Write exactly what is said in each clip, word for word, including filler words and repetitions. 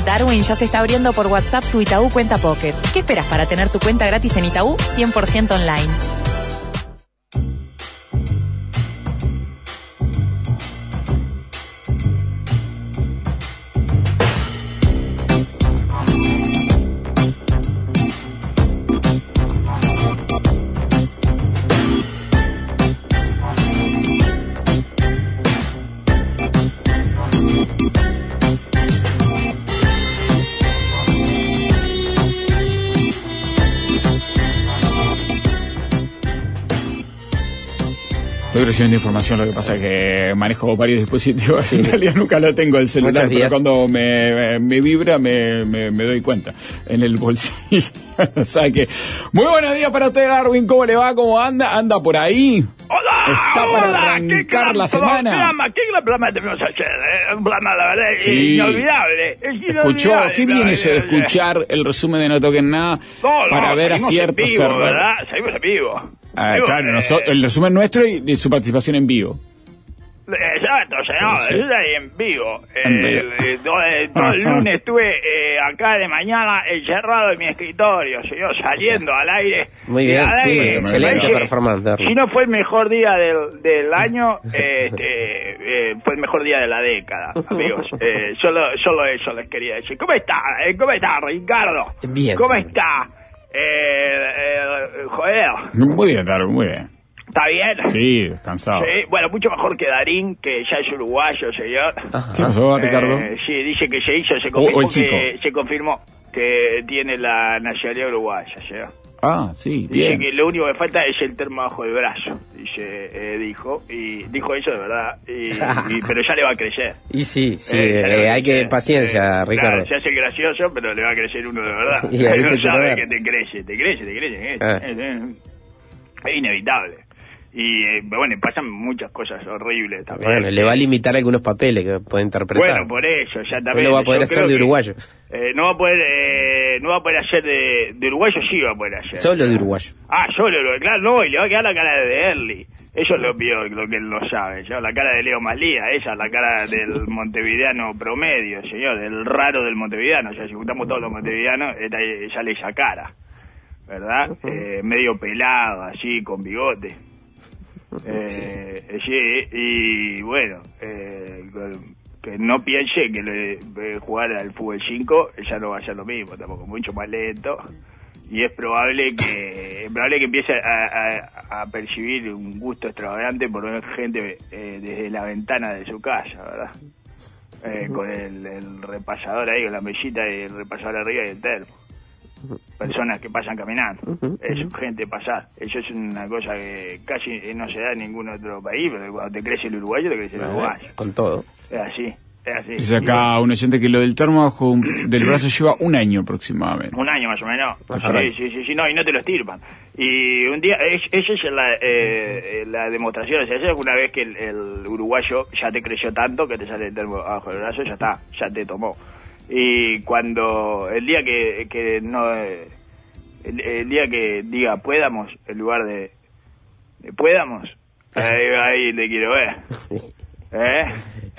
Darwin ya se está abriendo por WhatsApp su Itaú Cuenta Pocket. ¿Qué esperas para tener tu cuenta gratis en Itaú cien por ciento online? Estoy recibiendo información, lo que pasa es que manejo varios dispositivos, sí. En realidad nunca lo tengo el celular, pero cuando me, me, me vibra me, me, me doy cuenta, en el bolsillo. O sea que, muy buenos días para usted, Darwin, ¿cómo le va? ¿Cómo anda? ¿Anda por ahí? Hola, ¿Está hola, para arrancar la semana? Programa, ¿qué gran programa tuvimos ayer? Eh? Un programa, la verdad, sí. inolvidable. Es inolvidable. Escuchó, qué bien eso de escuchar el resumen de No Toquen Nada, no, no, para ver aciertos, errores. ¿Verdad? Salimos en vivo. Ah, Digo, claro, eh, nosotros, el resumen nuestro y de su participación en vivo. Exacto, señor, sí, sí. Yo estoy en vivo. En eh, vivo. eh, todo, eh, todo el lunes estuve eh, acá de mañana encerrado en mi escritorio, señor, saliendo al aire. Muy bien, al sí, aire. excelente Que, performance. Si no fue el mejor día del, del año, eh, este, eh, fue el mejor día de la década, amigos. Eh, solo, solo eso les quería decir. ¿Cómo está? Eh, ¿Cómo está, Ricardo? Bien. ¿Cómo está? Eh, eh, joder. Muy bien, Darwin, muy bien. ¿Está bien? Sí, descansado. Sí, bueno, mucho mejor que Darín, que ya es uruguayo, señor. ¿Qué pasó, Ricardo? Eh, sí, dice que se hizo, se confirmó, o el chico. que, se confirmó que tiene la nacionalidad uruguaya, señor. Ah, sí, Dice bien. que lo único que falta es el termo bajo el brazo, dice, eh, dijo, y dijo eso de verdad, y, y, pero ya le va a crecer. Y sí, sí, Eh, eh, eh, hay que eh, paciencia, eh, Ricardo. Claro, se hace gracioso, pero le va a crecer uno de verdad. Y ahí No te sabe toca. que te crece, te crece, te crece. Es, Ah. es, es, es inevitable. Y eh, bueno, pasan muchas cosas horribles también. Bueno, le va a limitar algunos papeles que puede interpretar. Bueno, por eso, ya también. No lo va a poder Yo hacer creo de que, uruguayo. Eh, no va a poder, eh, no va a poder hacer de, de uruguayo, sí va a poder hacer. Solo de uruguayo. Ah, solo, claro, no, y le va a quedar la cara de Early. Eso es lo peor, lo que él no sabe, ¿no? La cara de Leo Maslía, esa, la cara del montevideano promedio, señor, del raro del montevideano. O sea, si juntamos todos los montevideanos, esta, sale esa cara, ¿verdad? Uh-huh. Eh, medio pelado, así, con bigote. Eh, sí. sí, y bueno, eh, que no piense que le, eh, jugar al fútbol cinco ya no va a ser lo mismo, tampoco, mucho más lento. Y es probable que es probable que empiece a, a, a percibir un gusto extravagante por ver gente eh, desde la ventana de su casa, ¿verdad? Eh, uh-huh. Con el, el repasador ahí, con la mesita y el repasador arriba y el termo. Personas que pasan caminando, uh-huh. Eso, gente pasar. Eso es una cosa que casi no se da en ningún otro país, pero cuando te crece el uruguayo, te crece el uruguayo. Con todo. Es así. Es así. Dice acá un oyente que lo del termo bajo del brazo lleva un año aproximadamente. Un año más o menos. Ajá. Sí, sí, sí, sí, no, y no te lo estirpan. Y un día, esa es la, eh, la demostración. O sea, esa es una vez que el, el uruguayo ya te creció tanto que te sale el termo bajo el brazo, ya está, ya te tomó. Y cuando, el día que, que no, el, el día que diga puedamos, en lugar de, de puedamos, ahí, ahí te quiero ver. ¿Eh?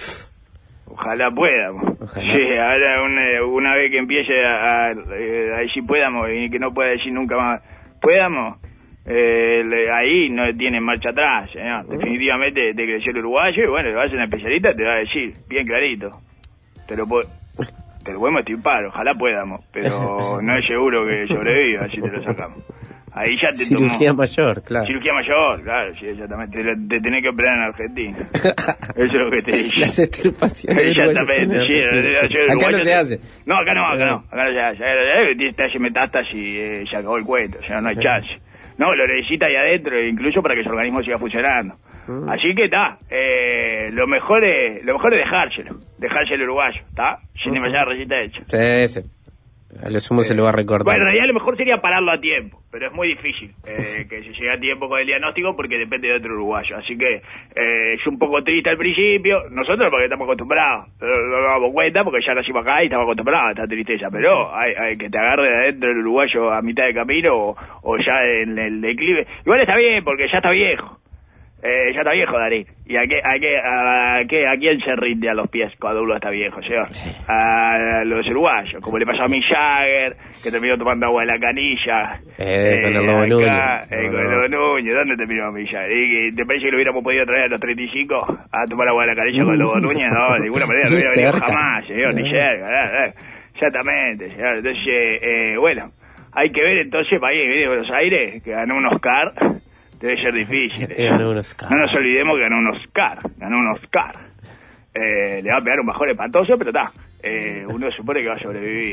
Ojalá podamos. Ojalá. Sí, ahora una, una vez que empiece a, a, a decir podamos y que no pueda decir nunca más podamos, eh, le, ahí no tiene marcha atrás, ¿no? Uh-huh. Definitivamente te creció el uruguayo y bueno, le vas a hacer una especialista, te va a decir, bien clarito. Te lo puedo, te lo podemos estipar, ojalá podamos, pero no es seguro que sobreviva si te lo sacamos. Ahí ya te Cirugía tomó. mayor, claro. Cirugía mayor, claro, sí, exactamente. Te, te tenés que operar en Argentina. Eso es lo que te dije. Las extirpaciones. Exactamente, sí. Acá uruguayo, no se hace. No, acá no, acá no. Acá no se hace. Está ese metástasis y eh, se acabó el cuento, o sea, no hay sí. chance. No, lo necesita ahí adentro, incluso para que su organismo siga funcionando. Mm. Así que está, eh, lo mejor es lo mejor es dejárselo, dejárselo uruguayo, ¿está? Sin demasiada receta hecha. Sí, sí. A lo sumo eh, se lo va a recordar. Bueno, en realidad lo mejor sería pararlo a tiempo, pero es muy difícil eh, que se llegue a tiempo con el diagnóstico porque depende de otro uruguayo. Así que eh, es un poco triste al principio, nosotros porque estamos acostumbrados, no nos damos cuenta porque ya nacimos acá y estamos acostumbrados a esta tristeza, pero hay, hay que te agarre de adentro el uruguayo a mitad de camino o, o ya en el declive. Igual está bien porque ya está viejo. Eh, ya está viejo, Darín. ¿Y a qué, a qué, a qué, a quién se rinde a los pies cuando uno está viejo, señor? A los uruguayos, como le pasó a Mick Jagger, que terminó tomando agua de la canilla. Eh, eh con el Lobo Núñez. Eh, no, con el Lobo Núñez. ¿Dónde terminó Mick Jagger? ¿Y te parece que lo hubiéramos podido traer a los treinta y cinco a tomar agua de la canilla con el Lobo Núñez? No, de ninguna manera no hubiera venido jamás, señor, ni cerca. Eh, Exactamente, señor. Entonces, eh, bueno, hay que ver entonces, para ir de Buenos Aires, que ganó un Oscar. Debe ser difícil. Ganó un Oscar. No nos olvidemos que ganó un Oscar. Ganó un Oscar. Eh, le va a pegar un bajón espantoso, pero está. Eh, uno supone que va a sobrevivir.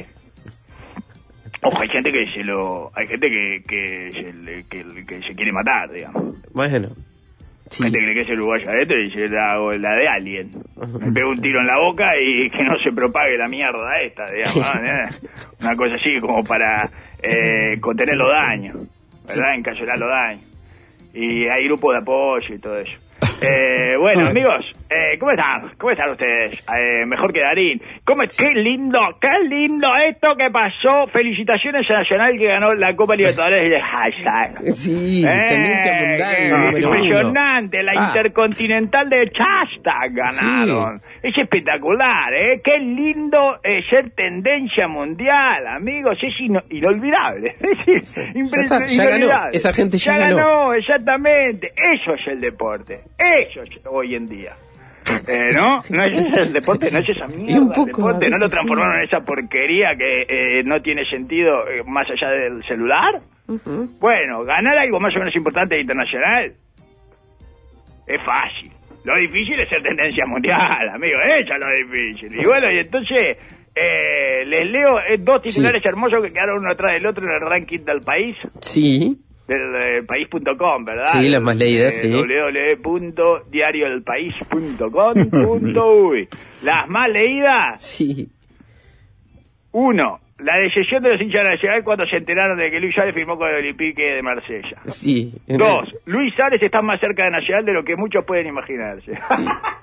Ojo, hay gente que se lo... Hay gente que, que, se, que, que se quiere matar, digamos. Bueno. Sí. Gente que le cree uruguayo adentro y se la, la de alguien. Me pega un tiro en la boca y que no se propague la mierda esta, digamos. ¿no? Una cosa así como para eh, contener los daños, ¿verdad? Sí. Encayonar los daños. Y hay grupos de apoyo y todo eso. Eh, bueno, amigos, eh, ¿cómo están? ¿Cómo están ustedes? Eh, mejor que Darín. ¿Cómo es? ¡Qué lindo! ¡Qué lindo esto que pasó! Felicitaciones a Nacional que ganó la Copa Libertadores de hashtag. Sí, eh, tendencia mundial. Eh, impresionante, la ah. Intercontinental de hashtag ganaron. Sí. Es espectacular, ¿eh? ¡Qué lindo eh, ser tendencia mundial, amigos! Es ino inolvidable. Es sí. impresionante. Ya, ya ganó. Esa gente ya, ya ganó. ganó, exactamente. Eso es el deporte. Eso es hoy en día. Eh, ¿No? No es el deporte, no es esa mierda. Un poco, el deporte, no lo transformaron sí. en esa porquería que eh, no tiene sentido eh, más allá del celular. Uh-huh. Bueno, ganar algo más o menos importante e internacional es fácil. Lo difícil es ser tendencia mundial, amigo. Eso es lo difícil. Y bueno, y entonces eh, les leo eh, dos titulares sí. hermosos que quedaron uno atrás del otro en el ranking del país. Sí. Del eh, país punto com, ¿verdad? Sí, las más leídas, eh, sí. doble u doble u doble u punto diario del país punto com punto uy. Las más leídas. Sí. Uno, la decisión de los hinchas nacionales cuando se enteraron de que Luis Suárez firmó con el Olympique de Marsella. Sí. Dos, Luis Suárez está más cerca de Nacional de lo que muchos pueden imaginarse. Sí.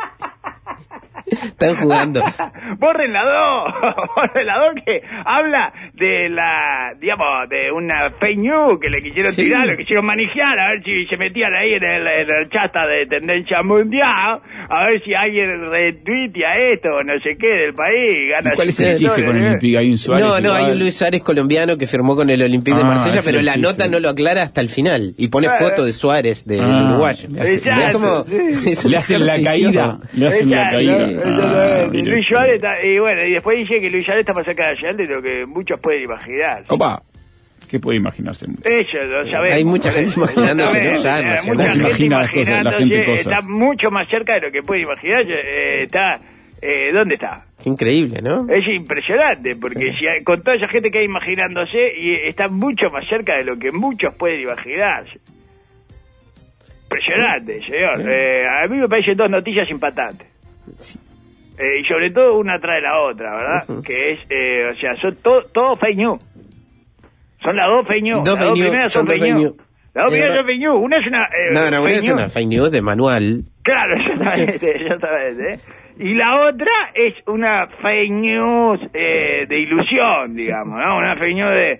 Están jugando. Borren la dos, borren la dos que habla de la, digamos, de una fake news que le quisieron sí. tirar, le quisieron manejar, a ver si se metían ahí en el, en el chata de tendencia mundial, a ver si alguien retuitea esto, no sé qué, del país. Gana. ¿Cuál es el chiste con el Olympique? ¿Hay un Suárez? No, no, igual? Hay un Luis Suárez colombiano que firmó con el Olympique ah, de Marsella, pero la chiste. nota no lo aclara hasta el final y pone claro. foto de Suárez, del ah, uruguayo. Le, hace, como, sí. le hacen la caída. Le hacen la caída. Ah, y Luis Suárez está, y bueno, y después dice que Luis Suárez está más cerca de Nacional de lo que muchos pueden imaginar. Opa, ¿qué puede imaginarse? Eso lo sabemos. Hay mucha gente imaginándose, ¿no? Ya, Nacional. Mucha gente imagina las cosas, la gente cosas. Está mucho más cerca de lo que puede imaginar. Eh, está, eh, ¿dónde está? Qué increíble, ¿no? Es impresionante, porque sí. si hay, con toda esa gente que hay imaginándose, y está mucho más cerca de lo que muchos pueden imaginarse. Impresionante, señor. Sí. Eh, a mí me parecen dos noticias impactantes. Sí. Eh, y sobre todo una trae la otra, ¿verdad? Uh-huh. Que es, eh, o sea, son todo, todo fake news. Son las dos fake news. Dos las dos primeras son fake news. news. Las dos primeras son fake news. Una es una... Eh, no, no, una es una fake news de manual. Claro, exactamente, exactamente. ¿eh? Y la otra es una fake news eh, de ilusión, digamos, ¿no? Una fake news de...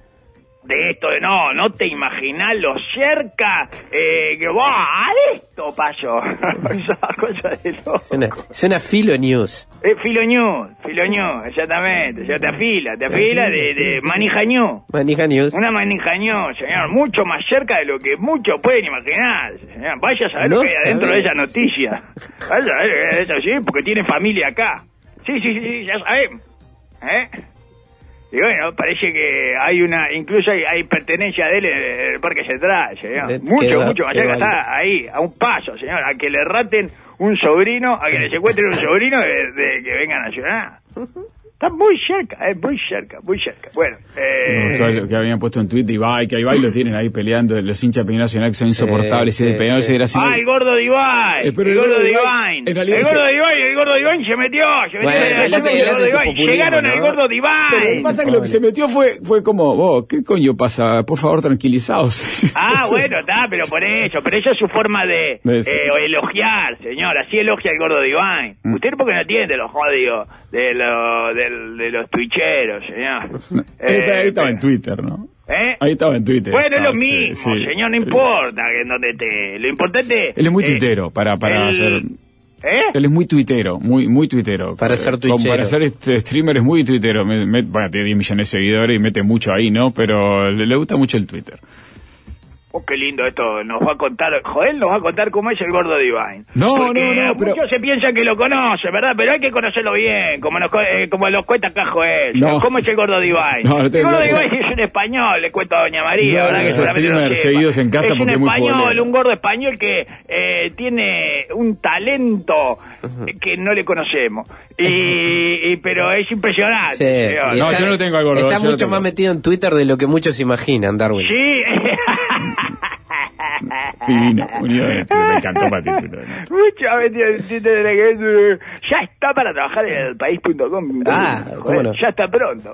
de esto, de no, no te imaginás lo cerca eh, que va esto pasó. Esa cosa de loco. Es una, es una filo news. Es filo news, filo news, exactamente. O sea, te afila, te afila de, de manija news. Manija news. Una manija news, señor, mucho más cerca de lo que muchos pueden imaginar. Señor. Vaya a saber no lo que hay adentro de esa noticia. Vaya a ver eso, sí, porque tiene familia acá. Sí, sí, sí, ya sabemos. ¿Eh? Y bueno, parece que hay una, incluso hay, hay pertenencia de él en el Parque Central, señor. De, mucho, mucho más cerca, está ahí, a un paso, señor, a que le raten un sobrino, a que le secuestren un sobrino de, de que venga a Nacional. Está muy cerca, es eh, muy cerca, muy cerca. Bueno, eh... No, que habían puesto en Twitter, Ibai, que Ibai lo tienen ahí peleando, los hinchas de Nacional que son insoportables, sí, sí, sí, sí. Ah, el gordo de Ibai, eh, el, el gordo de Ibai, el gordo de Ibai, el gordo de Ibai se metió, se metió bueno, en el, el, el, el, el llegaron ¿no? al gordo de Ibai. Pero lo que pasa es que lo que se metió fue, fue como, oh, ¿qué coño pasa? Por favor, tranquilizaos. Ah, bueno, está, pero por eso, pero eso es su forma de, de eh, elogiar, señor, así elogia el gordo de Ibai. Mm. Usted porque no entiende los jodidos de, lo, de, de los twitcheros, señor. No, eh, ahí estaba en Twitter, ¿no? ¿Eh? Ahí estaba en Twitter. Bueno, es lo sí, mismo, sí. señor, no importa que en donde esté. Lo importante... Él es muy eh, tuitero para, para el... hacer... ¿Eh? Él es muy tuitero, muy muy tuitero. Para ser tuitero. Para ser este streamer es muy tuitero. Me, me, bueno, tiene diez millones de seguidores y mete mucho ahí, ¿no? Pero le, le gusta mucho el Twitter. Oh, qué lindo esto. Nos va a contar, Joel nos va a contar cómo es el gordo Divine. No, Porque no, no, pero... muchos se piensan que lo conocen, ¿verdad? Pero hay que conocerlo bien, como nos, eh, como lo cuenta acá Joel. No. ¿Cómo es el gordo Divine? No, no el tengo gordo idea. Divine es un español, le cuento a doña María, No, ¿verdad? Que esos seguramente streamers lo sepa. seguidos en casa es un porque es muy español, futbolero. un gordo español que eh, tiene un talento que no le conocemos. Y, y pero es impresionante. Sí. señor. No, Está- yo no lo tengo al gordo. Está yo lo mucho tengo. más metido en Twitter de lo que muchos imaginan, Darwin. Sí. Divino, unido de Twitter. Me encantó para ti. Mucha mentira. Ya está para trabajar en el país punto com. Ah, ¿cómo no? Ya está pronto.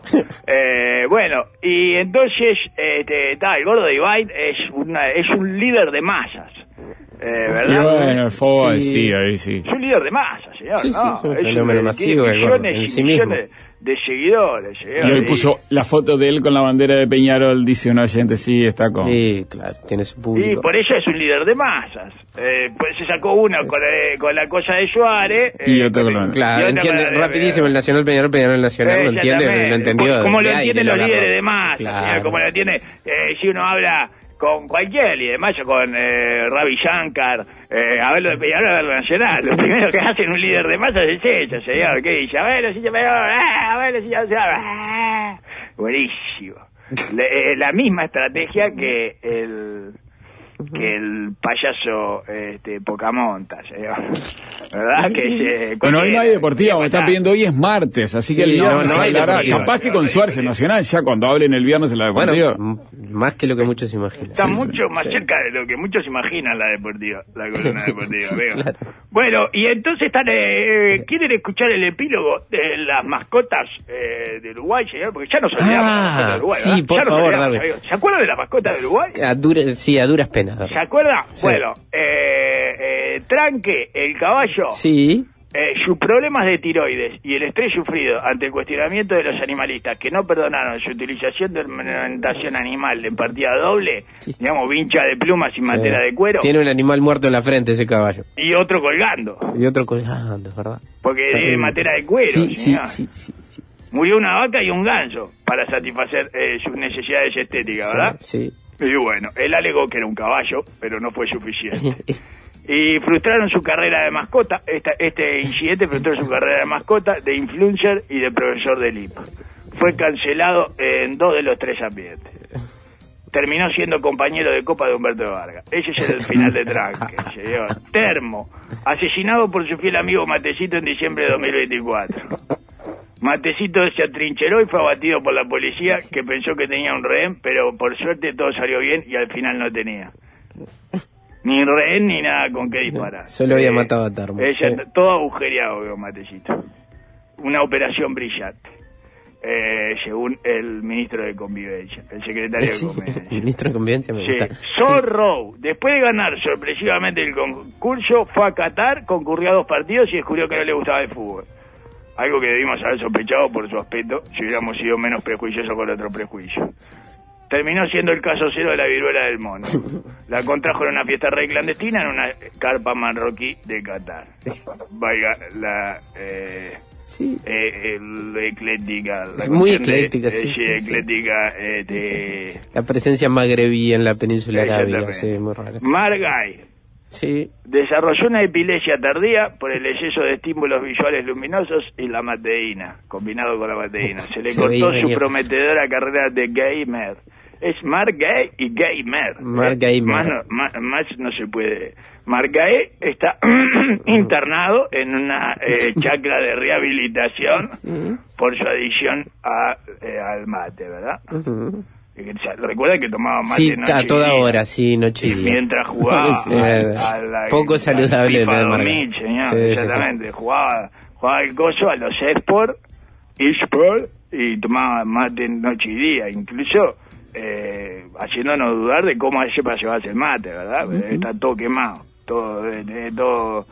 eh, bueno, y entonces, este, está, el gordo Divine es, una, es un líder de masas. Eh, ¿verdad? Y bueno, el fútbol, Sí. sí, ahí sí. Es un líder de masas, señor. Sí, sí, ¿no? es un Es fenómeno masivo, tiene el gordo, millones en y sí mismo. millones de seguidores, señor. Y hoy Y- puso la foto de él con la bandera de Peñarol, dice un oyente, sí, está con... Sí, claro, tiene su Y público. por eso es un líder de masas. Eh, pues se sacó uno con, eh, con la cosa de Suárez. Y eh, otro con la- Claro, y otro entiende con la de- rapidísimo el Nacional Peñarol, Peñarol Nacional, lo entiende, Exactamente. lo entendió. Como lo de aire, entienden lo los agarró. líderes de masas, Claro. señor, como lo entiende, eh, si uno habla con cualquier y demás, yo con eh, Ravi Shankar, eh, a ver lo de Peñarol, a ver lo nacional, lo primero que hacen un líder de masas es eso, señor, ¿qué dice? A ver, si yo Peñarol, ah, a ver, si yo ah. Buenísimo. Le- eh, la misma estrategia que el que el payaso este, Pocamontas, señor. ¿Verdad? Que se, Bueno, hoy no hay deportiva, me me están pidiendo hoy es martes, así que Sí, el viernes no, no hay hablará, deportiva. capaz que con Suárez en Nacional, ya cuando hablen el viernes en la deportiva. Bueno, m- más que lo que muchos imaginan. Está Sí, sí, mucho más sí. cerca de lo que muchos imaginan la deportiva, la columna deportiva, Sí, veo. claro. Bueno, y entonces están, eh, ¿quieren escuchar el epílogo de las mascotas eh, de Uruguay, señor? Porque ya nos olvidamos de las Ah, mascotas de Uruguay, sí, ¿verdad? por Ya nos favor, olvidamos, Darwin. amigo. ¿Se acuerdan de las mascotas de Uruguay? A duras, sí, a duras penas. Darwin. ¿Se acuerdan? Sí. Bueno, eh, eh, Tranque, el caballo, Sí, eh, sus problemas de tiroides y el estrés sufrido ante el cuestionamiento de los animalistas que no perdonaron su utilización de alimentación animal en partida doble, Sí. digamos, vincha de plumas y sí. materia de cuero, Tiene un animal muerto en la frente ese caballo. y otro colgando, Y otro colgando, es verdad. porque es de Terrible. materia de cuero, Sí, sí, señor. sí, sí, sí. Murió una vaca y un ganso para satisfacer eh, sus necesidades estéticas, ¿verdad? Sí. Y bueno, él alegó que era un caballo, pero no fue suficiente. Y frustraron su carrera de mascota. Esta, este incidente frustró su carrera de mascota, de influencer y de profesor de L I P. Fue cancelado en dos de los tres ambientes. Terminó siendo compañero de copa de Humberto Vargas. Ese es el final de Tranque, señor. Termo, asesinado por su fiel amigo Matecito en diciembre de dos mil veinticuatro. Matecito se atrincheró y fue abatido por la policía, que pensó que tenía un rehén, pero por suerte todo salió bien y al final no tenía ni rehén ni nada con qué disparar. Solo había matado a Termo, Ella, sí. Todo agujereado, veo, Matecito. Una operación brillante, eh, según el ministro de Convivencia, el secretario Sí, de Convivencia. el ministro de Convivencia me Sí. gusta. Zorro, después de ganar sorpresivamente el concurso, fue a Qatar, concurrió a dos partidos y descubrió que no le gustaba el fútbol. Algo que debimos haber sospechado por su aspecto si hubiéramos sido menos prejuiciosos con otro prejuicio. Terminó siendo el caso cero de la viruela del mono. La contrajo en una fiesta rey clandestina en una carpa marroquí de Qatar. Vaya la... Eh, Sí. eh, el ecléctica. La Es muy cuestión de- ecléctica, sí, eh, sí, sí. ecléctica, eh, de... La presencia magrebí en la península arábiga, Exactamente. sí, muy raro. Margay Sí, desarrolló una epilepsia tardía por el exceso de estímulos visuales luminosos y la mateína, combinado con la mateína. Se le Se cortó veía su venir. prometedora carrera de gamer. Es Margay y Gamer. Mark Gamer. Más no, más, más no se puede. Margay está internado en una eh, chacra de rehabilitación sí. por su adicción a, eh, al mate, ¿verdad? Ujú. Recuerda que tomaba mate Sí, noche a y toda día. hora, sí, noche y Y día. mientras jugaba Sí, a, eh, a la, poco saludable FIFA lo de dos Margay. mil, señor, Sí, sí, sí. exactamente, jugaba jugaba el coso a los eSport, eSport y tomaba mate noche y día, incluso eh, haciéndonos dudar de cómo hace para llevarse el mate, ¿verdad? Uh-huh. Está todo quemado, todo, eh, todo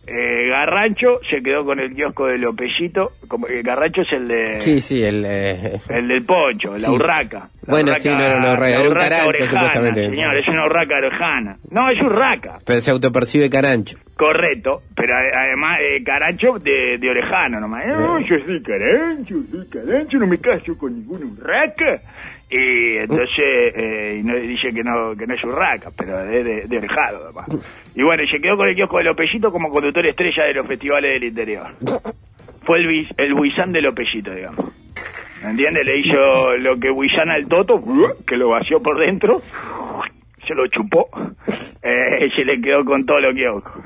Eh, Garrancho se quedó con el kiosco de Lopellito. Como, eh, Garrancho es el de... Sí, sí, el... Eh, el del poncho, sí. la urraca. La bueno, urraca, sí, no, no, no, era un carancho, orejana, supuestamente. Señor, es una urraca orejana. No, es urraca. Pero se autopercibe carancho. Correcto, pero además eh, carancho de, de orejano nomás. No, yo soy carancho, soy carancho, no me caso con ninguna urraca. Y entonces eh, no, dice que no que no es urraca, pero es de, de orejado además. Y bueno, se quedó con el kiosco de Lopellito como conductor estrella de los festivales del interior. Fue el, el Buizán de Lopellito, digamos. ¿Me entiendes? Le hizo lo que Buizán al Toto, que lo vació por dentro, se lo chupó, eh, y se le quedó con todo lo kiosco.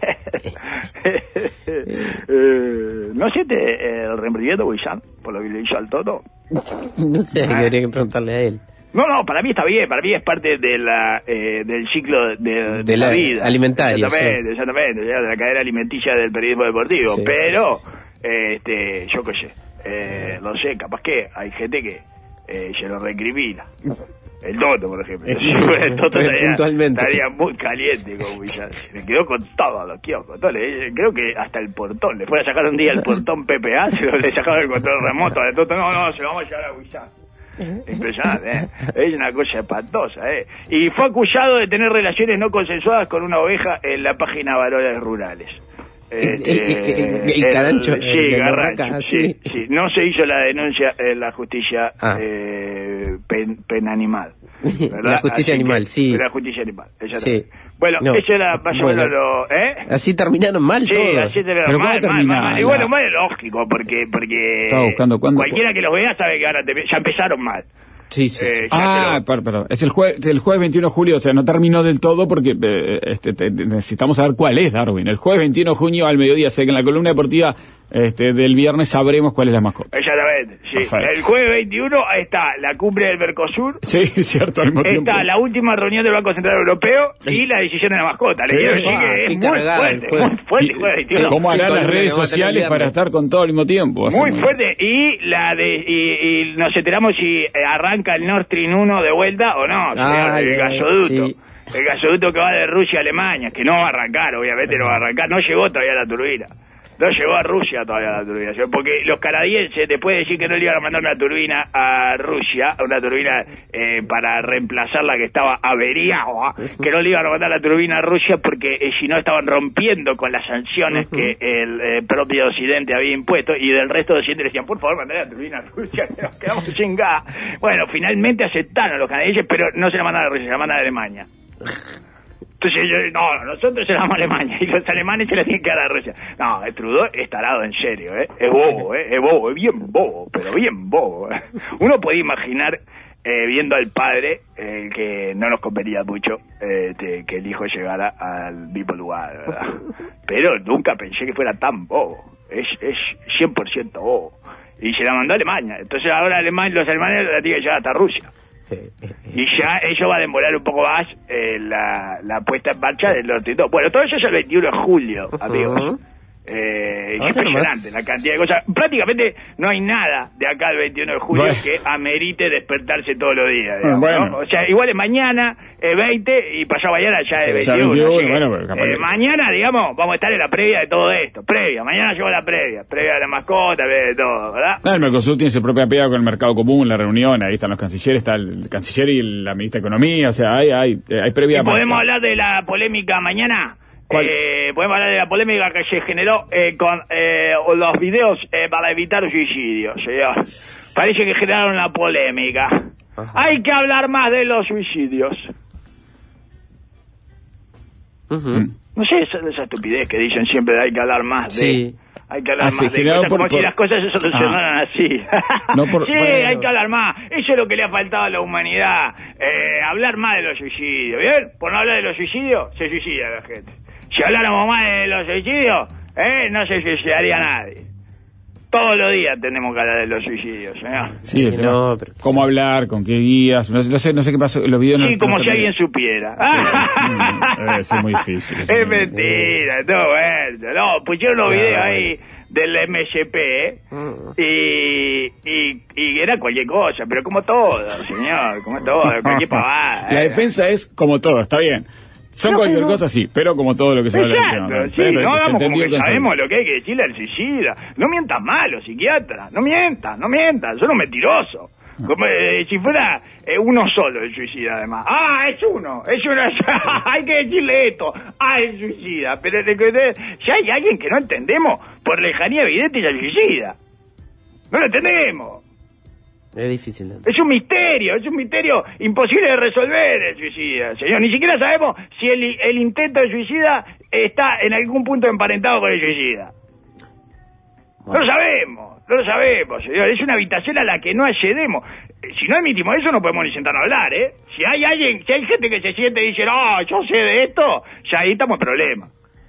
eh, ¿No siente eh, el remordimiento Buizán por lo que le hizo al Toto? No sé, ah. Habría que preguntarle a él. No, no, para mí está bien, para mí es parte de la eh, del ciclo de, de, de la, la vida. Alimentaria. Exactamente, Sí. exactamente, de la cadena alimenticia del periodismo deportivo. Sí, pero, sí, sí. este, yo qué sé, eh, no sé, capaz que hay gente que eh, se lo recrimina. El Toto, por ejemplo. El Toto estaría, estaría muy caliente con Villar. Le quedó con todo los kioscos. Creo que hasta el portón. Le fue a sacar un día el portón P P A, se lo le sacaron el control remoto al Toto. No, no, se lo vamos a llevar a Villar. Impresionante, ¿eh? Es una cosa espantosa, ¿eh? Y fue acusado de tener relaciones no consensuadas con una oveja en la página Valores Rurales. Este, el, el, el carancho, el, sí, el Garrancho, Raca, sí, sí. sí. No se hizo la denuncia en la justicia ah. eh, pen, penanimal. La justicia Así animal, que, sí. La justicia animal, ella sí. Bueno, no. eso era más o menos lo... ¿eh? Así terminaron mal sí, todos. Así terminaron mal, mal, mal, mal. Y bueno, mal es lógico, porque, porque Estaba buscando cuándo, cualquiera que los vea sabe que ahora te, ya empezaron mal. Sí, sí. sí. Eh, ah, lo... perdón, perdón. Es el, jue el jueves veintiuno de julio, o sea, no terminó del todo porque eh, este, te, necesitamos saber cuál es, Darwin. El jueves veintiuno de junio al mediodía, sé que en la columna deportiva este, del viernes sabremos cuál es la mascota. Exactamente, sí. Perfecto. El jueves veintiuno está la cumbre del Mercosur. Sí, es cierto, al mismo tiempo. Está la última reunión del Banco Central Europeo y la decisión de la mascota. Le quiero decir que es muy fuerte, muy fuerte, jueves veintiuno. ¿Cómo harán las redes sociales para estar con todo al mismo tiempo? Muy fuerte. Y la de y, y nos enteramos si arranca el Nord Stream uno de vuelta o no. Ah, el gasoducto. Sí. El gasoducto que va de Rusia a Alemania, que no va a arrancar, obviamente no va a arrancar. No llegó todavía la turbina. No llegó a Rusia todavía la turbina, porque los canadienses, después de decir que no le iban a mandar una turbina a Rusia, una turbina eh, para reemplazar la que estaba averiada, que no le iban a mandar la turbina a Rusia porque eh, si no estaban rompiendo con las sanciones uh-huh. que el eh, propio Occidente había impuesto, y del resto de Occidente le decían, por favor, mandar la turbina a Rusia, que nos quedamos sin gas. Bueno, finalmente aceptaron los canadienses, pero no se la mandaron a Rusia, se la mandaron a Alemania. Entonces yo, no, nosotros se la damos a Alemania y los alemanes se la tienen que dar a Rusia. No, el Trudeau es tarado en serio, ¿eh? Es bobo, ¿eh? Es bobo, es bien bobo, pero bien bobo. ¿eh? Uno puede imaginar, eh, viendo al padre, eh, que no nos convenía mucho eh, de, que el hijo llegara al mismo lugar, ¿verdad? Pero nunca pensé que fuera tan bobo. Es, es cien por ciento bobo. Y se la mandó a Alemania. Entonces ahora Alemania, los alemanes la tienen que llegar hasta Rusia. Y ya eso va a demorar un poco más eh, la, la puesta en marcha del Nord Stream dos. Bueno, todo eso es el veintiuno de julio, amigos. Uh-huh. Eh, es impresionante la cantidad de cosas. Prácticamente no hay nada de acá al veintiuno de julio bueno. que amerite despertarse todos los días, digamos, bueno. ¿no? O sea, igual es mañana, es veinte, y pasado mañana ya es veintiuno. veintiuno que, bueno, eh, mañana, digamos, vamos a estar en la previa de todo esto. Previa, mañana llegó la previa. Previa de la mascota, de todo, ¿verdad? Ah, el Mercosur tiene su propia pega con el mercado común, la reunión, ahí están los cancilleres, está el canciller y la ministra de Economía, o sea, hay, hay, hay previa. ¿Y podemos hablar de la polémica mañana? Eh, podemos hablar de la polémica que se generó eh, con eh, los videos eh, para evitar suicidios, señor. Parece que generaron la polémica. Ajá. Hay que hablar más de los suicidios. Uh-huh. No sé, esa, esa estupidez que dicen siempre de hay que hablar más de... Sí. Hay que hablar ah, más de cosas, por, como por... si las cosas se solucionaran ah. así. No por, sí, por... hay que hablar más. Eso es lo que le ha faltado a la humanidad. Eh, hablar más de los suicidios. ¿Bien? Por no hablar de los suicidios, se suicida la gente. Si habláramos más de los suicidios, eh, no se suicidaría nadie. Todos los días tenemos que hablar de los suicidios, señor. Sí, sí no, pero cómo hablar, con qué guías, no, no sé, no sé qué pasó, los videos sí, no, como no si alguien supiera. Sí. mm, es muy difícil. Es, es mentira, no, bueno, no, pusieron los videos bueno. ahí del M S P, ¿eh? mm. y, y, y era cualquier cosa, pero como todo, señor, como todo, cualquier pavada. La eh. defensa es como todo, está bien. Son no, cualquier no. cosa, sí, pero como todo lo que se habla del tema. ¿no? Sí, pero no hagamos como que sabemos lo que hay que decirle al suicida. No mientas malo, psiquiatra. No mientas, no mientas. Son un mentiroso. Como eh, si fuera eh, uno solo el suicida, además. Ah, es uno, es uno. Hay que decirle esto. Ah, es suicida. Pero ya hay alguien que no entendemos por lejanía evidente y el suicida. No lo entendemos. Es difícil. ¿No? Es un misterio, es un misterio imposible de resolver el suicida, señor. Ni siquiera sabemos si el, el intento de suicida está en algún punto emparentado con el suicida. Bueno. No lo sabemos, no lo sabemos, señor. Es una habitación a la que no accedemos. Si no emitimos eso, no podemos ni sentarnos a hablar, ¿eh? Si hay alguien, si hay gente que se siente y dice, no, yo sé de esto, ya ahí estamos en problema.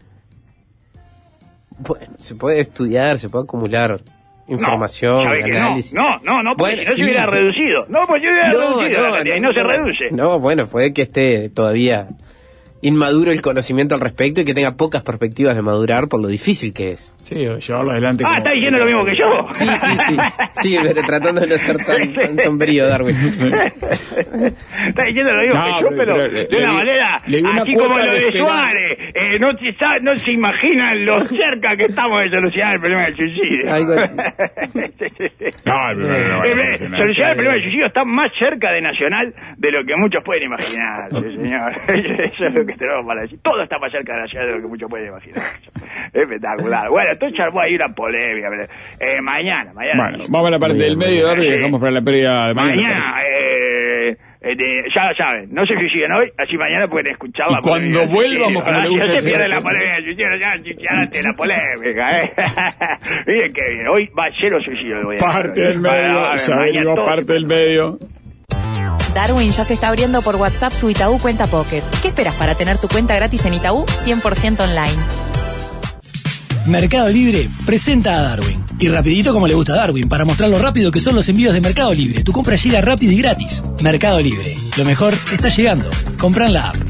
Bueno, se puede estudiar, se puede acumular información, no, análisis. No, no, no, no porque bueno, si no sí. se hubiera reducido. No, pues yo hubiera no, reducido no, no, y no, no se reduce. No, bueno, puede que esté todavía inmaduro el conocimiento al respecto y que tenga pocas perspectivas de madurar por lo difícil que es. Sí, llevarlo adelante. Ah, como... está diciendo lo mismo que yo. Sí, sí, sí. Sí, pero tratando de no ser tan, tan sombrío, Darwin. Sí. Está diciendo lo mismo no, que yo, pero, pero le, de una le, manera, le una así como lo de, de Suárez. Eh, no, se sabe, no se imaginan lo cerca que estamos de solucionar el problema del suicidio. Algo así. No, pero no, no, no, eh, solucionar el problema del suicidio está más cerca de Nacional de lo que muchos pueden imaginar, señor. Eso es lo que tenemos para decir. Todo está más cerca de Nacional de lo que muchos pueden imaginar. Espectacular. Bueno, entonces armó ahí una polémica. Eh, mañana, mañana. Bueno, vamos a la parte del medio, Darby, y dejamos para la previa de mañana. Mañana, eh, eh, de, ya lo saben, no se suiciden hoy, así mañana pueden escucharla. Y cuando vuelvamos, como le gusta decir. No se pierde la polémica, ya la polémica, eh. Miren qué bien, hoy va cero suicidio. Parte del medio, ya venimos parte del medio. Darwin ya se está abriendo por WhatsApp su Itaú Cuenta Pocket. ¿Qué esperas para tener tu cuenta gratis en Itaú cien por ciento online? Mercado Libre presenta a Darwin. Y rapidito como le gusta a Darwin, para mostrar lo rápido que son los envíos de Mercado Libre. Tu compra llega rápido y gratis. Mercado Libre. Lo mejor está llegando. Compra en la app.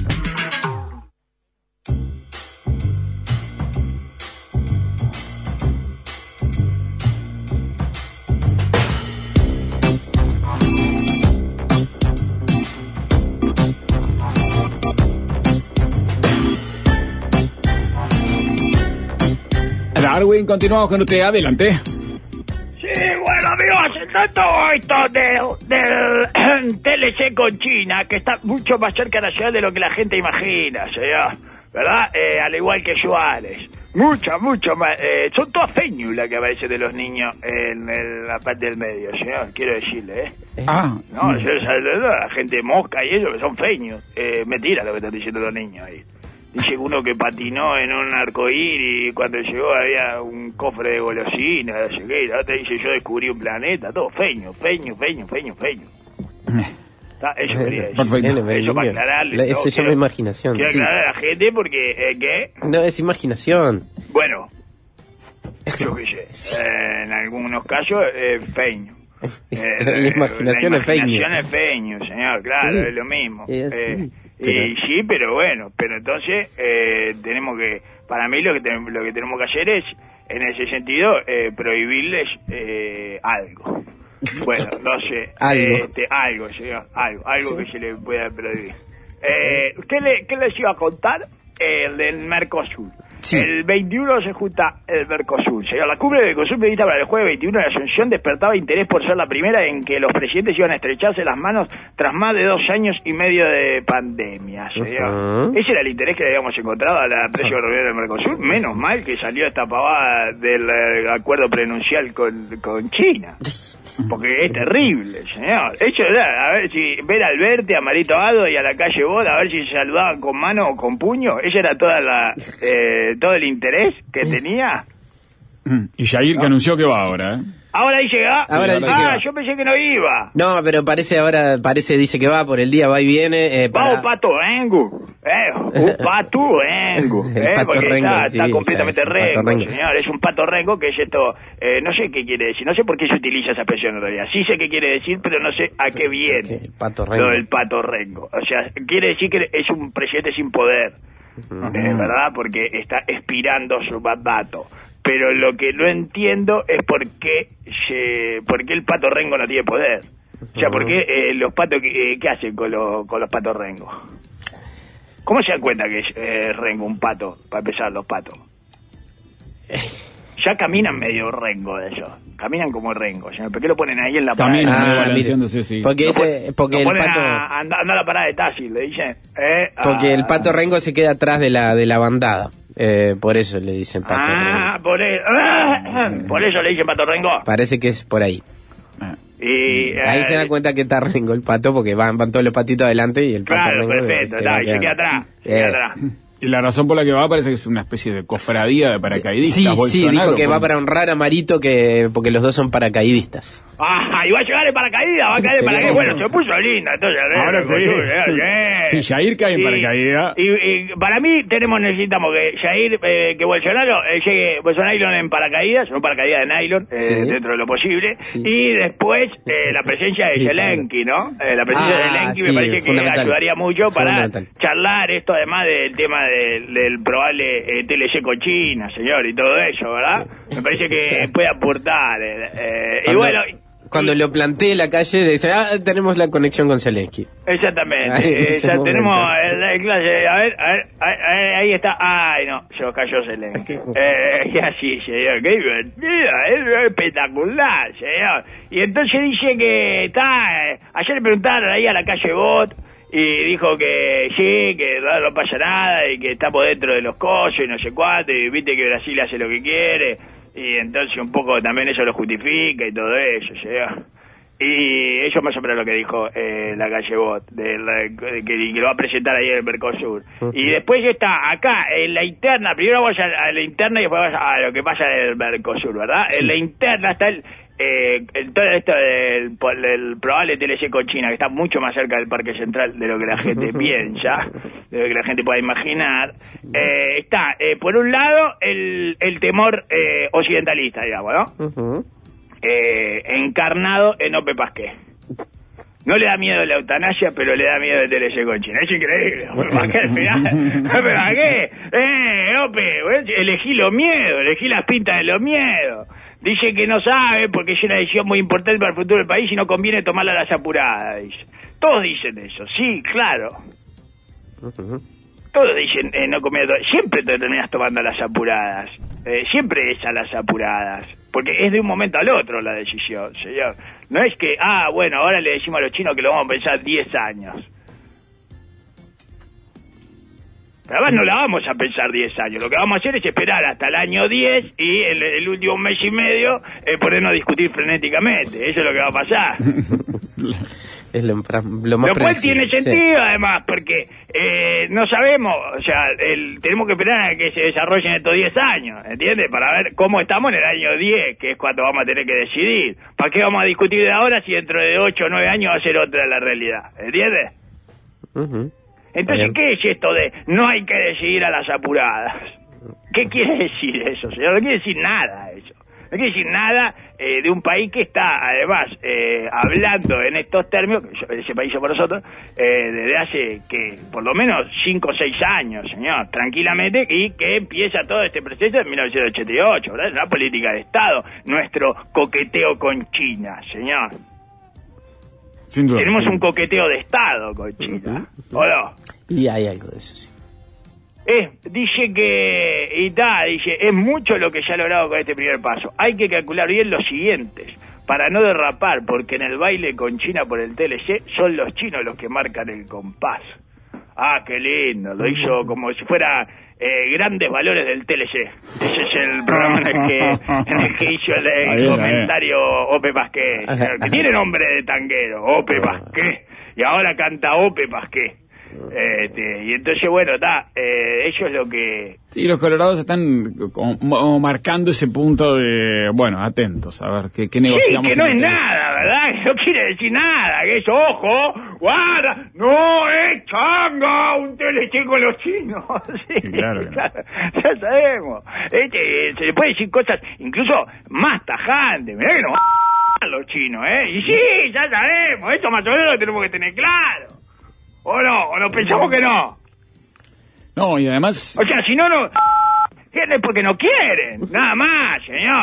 Darwin, continuamos con usted, adelante. Sí, bueno amigos, está todo esto del, del T L C con China, que está mucho más cerca de la ciudad de lo que la gente imagina, señor, ¿verdad? Eh, al igual que Suárez, mucho, mucho más, eh, son todas fake news las que aparecen de los niños en, en la parte del medio, señor, quiero decirle, ¿eh? Ah. No, yo, la gente mosca y ellos que son fake news, eh, mentira lo que están diciendo los niños ahí. Dice uno que patinó en un arcoíris y cuando llegó había un cofre de golosinas, no sé qué, y la otra dice yo descubrí un planeta, todo feño, feño, feño, feño, feño. Eso quería decir. Perfecto. Eso para aclararle. Eso se llama imaginación. Quiero aclarar sí. a la gente porque, ¿eh, qué? No, es imaginación. Bueno, yo qué sé, sí. eh, en algunos casos es feño. Eh, la imaginación es feño. La imaginación es feño, señor, claro, sí. es lo mismo. Es eh, Pero... Y sí, pero bueno, pero entonces eh, tenemos que, para mí lo que, te, lo que tenemos que hacer es, en ese sentido, eh, prohibirles eh, algo. Bueno, no sé, algo, este, algo, señor, algo, algo sí. que se le pueda prohibir. Eh, ¿qué, le, ¿Qué les iba a contar? El del Mercosur. Sí. El veintiuno se junta el Mercosur. Señor, la cumbre del Mercosur prevista para el jueves veintiuno de Asunción despertaba interés por ser la primera en que los presidentes iban a estrecharse las manos tras más de dos años y medio de pandemia, señor. Uh-huh. Ese era el interés que le habíamos encontrado a la próxima reunión del Mercosur. Menos mal que salió esta pavada del uh, acuerdo prenuncial con, con China. Porque es terrible, señor. Hecho, a ver si ver a Alberti, a Marito Ado y a la calle Boda, a ver si se saludaban con mano o con puño. Ella era toda la eh, todo el interés que tenía. Y Jair, ¿no? que anunció que va ahora, ¿eh? Ahora dice que va. Ahora dice ah, que va. Yo pensé que no iba. No, pero parece ahora, parece, dice que va por el día, va y viene. Eh, para... Va un pato rengo. Eh, un pato rengo. el eh, pato porque rengo, está, sí, está completamente es rengo, rengo, señor. Es un pato rengo que es esto, eh, no sé qué quiere decir, no sé por qué se utiliza esa expresión en realidad. Sí sé qué quiere decir, pero no sé a qué viene. Sí, el pato rengo. Lo del pato rengo. O sea, quiere decir que es un presidente sin poder. Uh-huh. eh, ¿Verdad? Porque está expirando su mandato. Pero lo que no entiendo es por qué, se, por qué el pato rengo no tiene poder. O sea, ¿por qué eh, los patos, eh, qué hacen con, lo, con los patos rengos? ¿Cómo se dan cuenta que es eh, rengo un pato, para empezar, los patos? Ya caminan medio rengo de eso. Caminan como rengo. ¿Por qué lo ponen ahí en la parada? Caminan, ah, sí, sí. Porque, ese, porque el pato... A, anda, anda a la parada de taxi, le dicen. Eh, porque ah, el pato rengo se queda atrás de la de la bandada. Eh, por eso le dicen pato ah, rengo. Por, eso, ah, por eso le dicen pato rengo. Parece que es por ahí. Y, ahí eh, se da cuenta que está rengo el pato, porque van, van todos los patitos adelante y el pato claro, rengo perfecto, se, está, va y se queda atrás. Se eh. queda atrás. Y la razón por la que va parece que es una especie de cofradía de paracaidistas. Sí, sí, dijo que por... va para honrar a Marito, que porque los dos son paracaidistas. Ah, y va a llegar en paracaídas, va a caer en paracaídas. Bueno, se puso linda, entonces. Ahora eh, sí. eh, Sí, Jair cae en y, paracaídas. Y, y para mí tenemos, necesitamos que Jair, eh, que Bolsonaro eh, llegue Bolsonaro en paracaídas, un paracaídas de nylon, eh, Sí. dentro de lo posible. Sí. Y después eh, la presencia de Sí, Zelensky, ¿no? Eh, la presencia Ah, de Zelensky sí, me parece que fundamental. ayudaría mucho para Fundamental. charlar esto, además del tema del, del probable eh, T L C con China, señor, y todo eso, ¿verdad? Sí. Me parece que puede aportar. Eh, eh, y Cuando- bueno... Cuando lo planteé en la calle, dice, ah, tenemos la conexión con Zelensky. Exactamente, Ahí, en eh, ese ya momento. tenemos la clase, a ver, a ver, a ver, ahí está, ay no, se nos cayó Zelensky, eh, y así, señor, qué divertido, es espectacular, señor, y entonces dice que está, eh, ayer le preguntaron ahí a la calle Bot, y dijo que sí, que no, no pasa nada, y que estamos dentro de los cosos y no sé cuánto, y viste que Brasil hace lo que quiere, y entonces un poco también eso lo justifica y todo eso, señor. Y eso más o menos lo que dijo eh, la calle Bot, de la, de que, que lo va a presentar ahí en el Mercosur. Uh-huh. Y después está acá, en la interna, primero vamos a, a la interna y después vamos a lo que pasa en el Mercosur, ¿verdad? Sí. En la interna está el... Eh, el, todo esto del, del probable T L C con China, que está mucho más cerca del Parque Central de lo que la gente piensa, de lo que la gente pueda imaginar. Eh, está, eh, por un lado, el, el temor eh, occidentalista, digamos, ¿no? Uh-huh. eh, encarnado en Ope Pasqué. No le da miedo la eutanasia, pero le da miedo el T L C con China. Es increíble. ¿Para qué? ¿Para qué? Eh, Ope, elegí los miedos, elegí las pintas de los miedos. Dice que no sabe porque es una decisión muy importante para el futuro del país y no conviene tomarla a las apuradas, dice. Todos dicen eso, sí, claro. Uh-huh. Todos dicen, eh, no conviene to- siempre te terminas tomando a las apuradas. Eh, siempre es a las apuradas. Porque es de un momento al otro la decisión, señor. No es que, ah, bueno, ahora le decimos a los chinos que lo vamos a pensar diez años. Además no la vamos a pensar diez años, lo que vamos a hacer es esperar hasta el año diez y el, el último mes y medio eh, ponernos a discutir frenéticamente, eso es lo que va a pasar. Es lo, lo más Lo cual preciso, tiene sentido, sí. Además, porque eh, no sabemos, o sea, el, tenemos que esperar a que se desarrollen estos diez años, ¿entiendes? Para ver cómo estamos en el año diez, que es cuando vamos a tener que decidir. ¿Para qué vamos a discutir de ahora si dentro de ocho o nueve años va a ser otra la realidad? ¿Entiendes? Uh-huh. Entonces, ¿qué es esto de no hay que decidir a las apuradas? ¿Qué quiere decir eso, señor? No quiere decir nada eso. No quiere decir nada eh, de un país que está, además, eh, hablando en estos términos, ese país es por nosotros, eh, desde hace, que por lo menos cinco o seis años, señor, tranquilamente, y que empieza todo este proceso en mil novecientos ochenta y ocho, ¿verdad? Es una política de Estado, nuestro coqueteo con China, señor. Sin duda, Tenemos sí. un coqueteo de Estado con China, uh-huh. ¿o no? Y hay algo de eso, sí. Eh, dice que, y da, dice, es mucho lo que se ha logrado con este primer paso. Hay que calcular bien los siguientes, para no derrapar, porque en el baile con China por el T L C son los chinos los que marcan el compás. Ah, qué lindo, lo hizo como si fuera eh, grandes valores del T L C. Ese es el programa en el que, en el que hizo el, el bien, comentario Ope Pasqué, que tiene nombre de tanguero, Ope Pasqué, y ahora canta Ope Pasqué. Este, y entonces, bueno, está, eh, eso es lo que... Sí, los colorados están como marcando ese punto de, bueno, atentos, a ver, ¿qué, qué negociamos? Sí, que no es nada, ¿verdad? Que no quiere decir nada, que es, ojo, guarda, no es changa, un T L C con los chinos. Sí, sí, claro, claro, ya sabemos. Este, se le puede decir cosas incluso más tajantes, mirá que no a los chinos, ¿eh? Y sí, ya sabemos, esto más o menos lo tenemos que tener claro. ¿O no? ¿O no pensamos que no? No, y además... O sea, si no, no... Es porque no quieren, nada más, señor.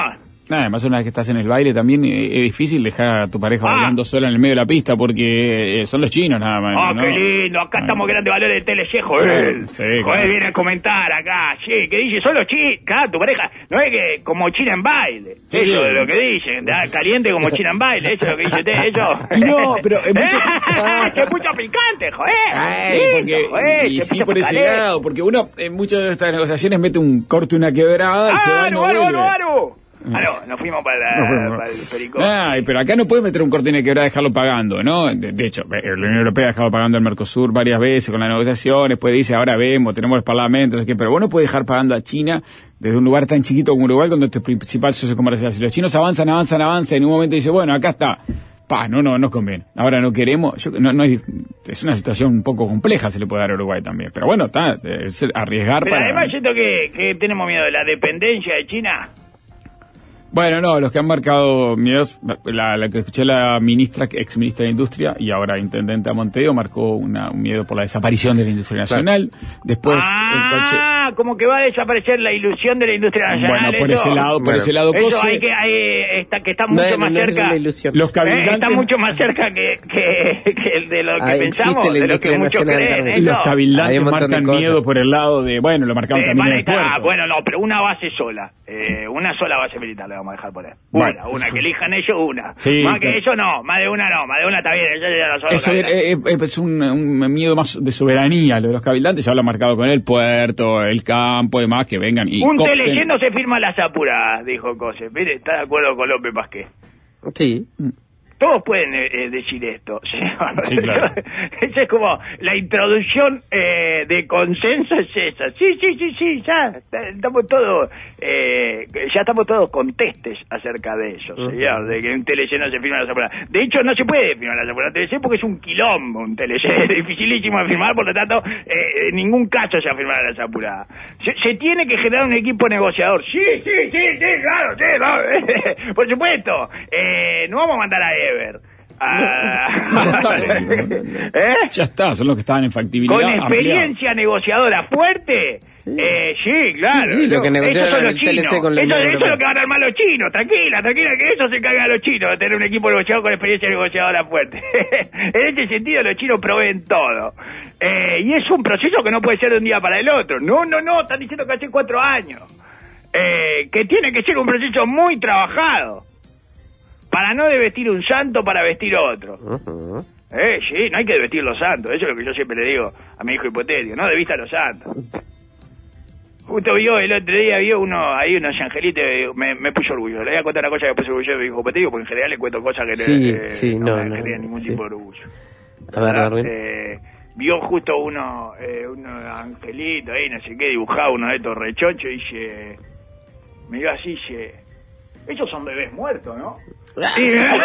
Nah, además una vez que estás en el baile también es difícil dejar a tu pareja ah. bailando sola en el medio de la pista porque son los chinos nada más. ¡Oh, ¿no? qué lindo! Acá Ay. estamos grandes valores de T L C, joder. Sí, joder, claro. Viene a comentar acá. Sí, que dice, son los chinos. Claro, tu pareja no es que como China en baile. Sí, eso sí. es lo que dicen. Caliente como China en baile. Eso es lo que dice te, eso. No, pero en muchos... ¡Qué mucho picante, joder! Ay, porque, joder, y sí por ese lado, porque uno en muchas de estas negociaciones mete un corte, una quebrada y ah, se va y no vuelve. vuelve. Ah, no, nos fuimos para, la, no fuimos. para el Pericón. Ay, pero acá no puedes meter un corte y quebrar, dejarlo pagando, ¿no? De, de hecho, la Unión Europea ha dejado pagando al Mercosur varias veces con las negociaciones, después dice, ahora vemos, tenemos el parlamento, no sé qué, pero vos no puedes dejar pagando a China desde un lugar tan chiquito como Uruguay, cuando es tu principal socio comercial. Si los chinos avanzan, avanzan, avanzan, en un momento dice, bueno, acá está. Pa, no, no, nos conviene. Ahora no queremos. Yo, no, no es, es una situación un poco compleja, se le puede dar a Uruguay también. Pero bueno, está, es arriesgar pero para... además siento que, que tenemos miedo de la dependencia de China. Bueno, no, los que han marcado miedos, la, la que escuché la ministra, ex ministra de Industria y ahora intendente de Montevideo, marcó una, un miedo por la desaparición de la industria nacional. Claro. Después ah, el coche... como que va a desaparecer la ilusión de la industria nacional. Bueno, por eso. ese lado, por bueno, ese lado, eso Cose... hay que, hay, está, que está mucho no, más no cerca. Los cabildantes... Eh, está mucho más cerca que, que, que de lo que ah, pensamos, de lo que muchos creen. ¿eh? Los cabildantes marcan miedo por el lado de, bueno, lo marcaron eh, también en el puerto. Bueno, no, pero una base sola, eh, una sola base militar le vamos a dejar poner. Una, bueno. una, que elijan ellos una. Sí, más que eso no, más de una no, más de una está bien. Eso, ya lo eso es, es un, un miedo más de soberanía, lo de los cabildantes, ya lo han marcado con el puerto, el campo, demás, que vengan y un T L C no se firma las apuradas, dijo Cose. Mire, está de acuerdo con López Pasqué. Sí. Todos pueden eh, decir esto. Sí, claro. Esa es como la introducción eh, de consenso es esa. Sí, sí, sí, sí, ya estamos todos, eh, ya estamos todos contestes acerca de eso, uh-huh. señor, de que un T L C no se firma las apuradas. De hecho, no se puede firmar las apuradas T L C porque es un quilombo un T L C, es dificilísimo de firmar, por lo tanto, eh, en ningún caso se firmar las apuradas. Se, se tiene que generar un equipo negociador. Sí, sí, sí, sí, claro, sí, no, por supuesto. Eh, no vamos a mandar a Ever. Ah, ya, está, ¿eh? ya está, son los que estaban en factibilidad. Con experiencia ampliada. Negociadora fuerte. Eh, sí, claro. Sí, sí, lo que negociaron los chinos. Con eso, eso es lo que van a armar los chinos. Tranquila, tranquila, que eso se encarga de los chinos, de tener un equipo negociador con experiencia negociadora fuerte. En este sentido, los chinos proveen todo. Eh, y es un proceso que no puede ser de un día para el otro. No, no, no, están diciendo que hace cuatro años. Eh, que tiene que ser un proceso muy trabajado. Para no de vestir un santo para vestir otro. Uh-huh. Eh, sí, no hay que vestir los santos. Eso es lo que yo siempre le digo a mi hijo hipotético. No de vista los santos. Justo vio, el otro día vio uno, ahí unos angelitos, me, me puso orgullo. Le voy a contar una cosa que me puso orgullo de mi hijo hipotético, porque en general le cuento cosas que sí, le, sí, no, no, me no, generan ningún sí. tipo de orgullo. A ver, Darwin. Eh, vio justo uno, eh, unos angelitos ahí, no sé qué, dibujado uno de estos rechonchos, y dice, me dio así, dice, esos son bebés muertos, ¿no? Y,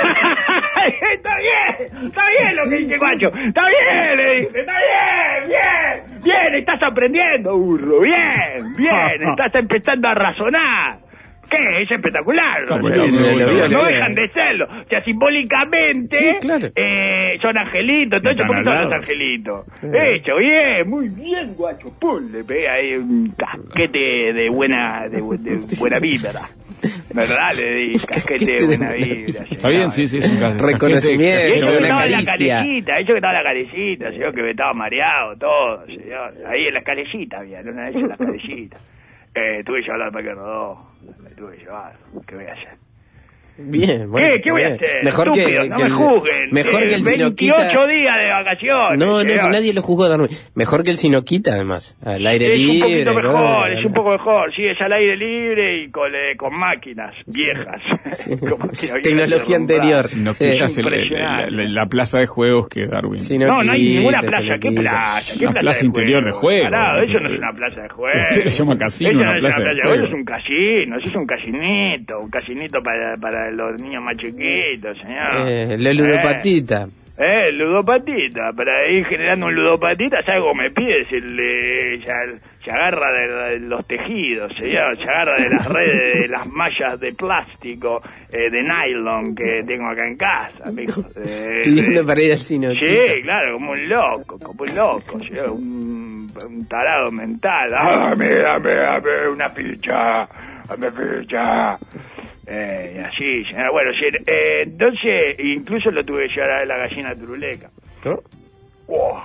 está bien, está bien lo que dice Guacho, está bien, le dice, está bien, bien, bien, estás aprendiendo, burro, bien, bien, estás empezando a razonar. ¿Qué? Es espectacular. No, no, no, no dejan de serlo. O sea, simbólicamente sí, claro. eh, son angelitos, todo eso porque son los angelitos. Sí. Hecho, bien, muy bien, Guacho. Pum, le pegué ahí un casquete de buena, de, de buena vibra. ¿Verdad? Le di casquete de buena vibra. Está bien, sí, sí, es un casquete. Reconocimiento. Y eso que estaba en la calecita, eso que estaba en la calecita, señor, que me estaba mareado, todo, señor. Ahí en la calecita había, una vez en la calecita. Eh, tuve que llevar al Parque Rodó. Me tuve que llevar. ¿Qué voy a hacer? Bien, bueno. ¿Qué? ¿Qué voy a hacer? Mejor Estúpido, que, no que me el, juzguen. Mejor eh, que el veintiocho Sinoquita. días de vacaciones. No, no, señor. nadie lo juzgó, Darwin. Mejor que el Sinoquita, además. Al aire es libre. Es un poquito mejor, ¿no? es un poco mejor. Sí, es al aire libre y con, eh, con máquinas viejas. Sí. Tecnología anterior. Sinoquita sí. es el, la, la, la plaza de juegos que Darwin. Sinoquita, no, no hay ninguna plaza. ¿Qué plaza? ¿Qué una plaza, plaza de interior juego? de juego. Claro, eso no es una plaza de juego. Usted le llama casino, eso una no plaza es una de plaza juego. Eso es un casino, eso es un casinito. Un casinito para, para los niños más chiquitos. Eh, la ludopatita. Eh, eh, ludopatita. Para ir generando un ludopatita, ¿sabes cómo me pide? Se, le, ya, se agarra de, de los tejidos, se, ya, se agarra de las redes, de las mallas de plástico, eh, de nylon que tengo acá en casa, mijo. Eh, Pidiendo de, para ir al cine. Sí, claro, como un loco, como un loco, ¿sí? un, un tarado mental. Ah, mira, mira, mira, una ficha. me ya. Eh, así, señora. Bueno, eh, entonces, incluso lo tuve que llevar a la gallina turuleca. ¿No? Wow.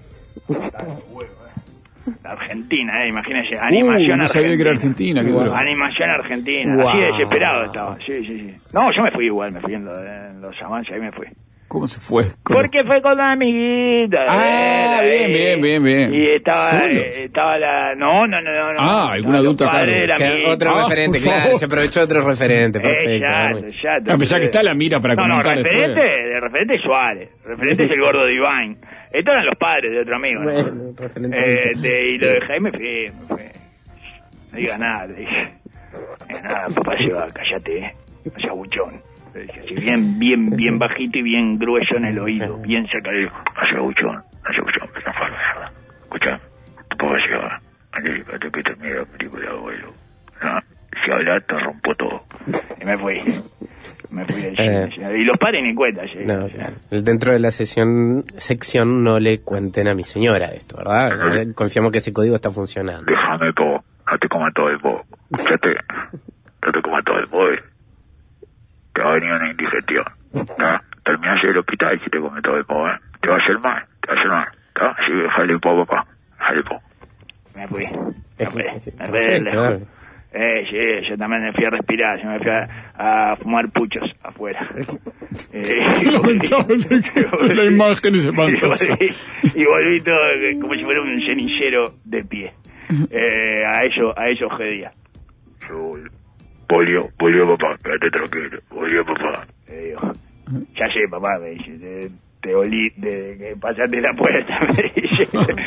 La Argentina, eh, imagínese, animación uh, no sabía argentina. que era Argentina, qué bueno. Animación argentina, wow. Así de desesperado estaba, sí, sí, sí. No, yo me fui igual, me fui en, lo, en los avances, ahí me fui. ¿Cómo se fue? Porque los... fue con la amiguita. Ah, eh, bien, bien, bien, bien. Y estaba, eh, estaba la... No, no, no, no. Ah, algún adulto acá. Otro ah, referente, claro, se aprovechó otro referente, perfecto. Eh, ya, ya, no, pero ya que está la mira para no, comentar no, referente, después. de referente es Suárez, referente es el gordo Divine. Estos eran los padres de otro amigo, ¿no? Bueno, referente. Eh, de, y sí. Lo de Jaime fui, me fui. No digas nada, le dije. No digas nada, papá se va, cállate, no seas buchón. Le dije así, bien, bien, bien bajito y bien grueso en el oído, bien cerca. Le dijo, no seas buchón, no seas buchón, no fue mierda. Escucha, tu papá se va, andate que termine la película, abuelo. No, si hablas te rompo todo. Y me fui. Me fui del cine, eh, y los padres ni cuenta. ¿Sí? No, claro. Dentro de la sesión, sección no le cuenten a mi señora esto, ¿verdad? O sea, confiamos que ese código está funcionando. Déjame todo, no te comas todo el bobo. Ya te, no te comas todo el bobo. Te va a venir una indigestión. ¿No? Terminás en el hospital si te comes todo el bobo. ¿eh? Te va a hacer mal, te va a hacer mal. ¿No? Así que déjale po, papá. Déjale po. Me fui. Me fui. Me fui lejos. Eh, sí, yo también me fui a respirar, yo me fui a, a fumar puchos afuera. Eh, y la imagen es espantosa. Y volví todo como si fuera un cenicero de pie. Eh, a ello, a ello gedía. Yo, polio, polio papá, quédate tranquilo, polio papá. Le digo, ya sé papá, me dice, te, te olí de que pasaste la puerta, me dice.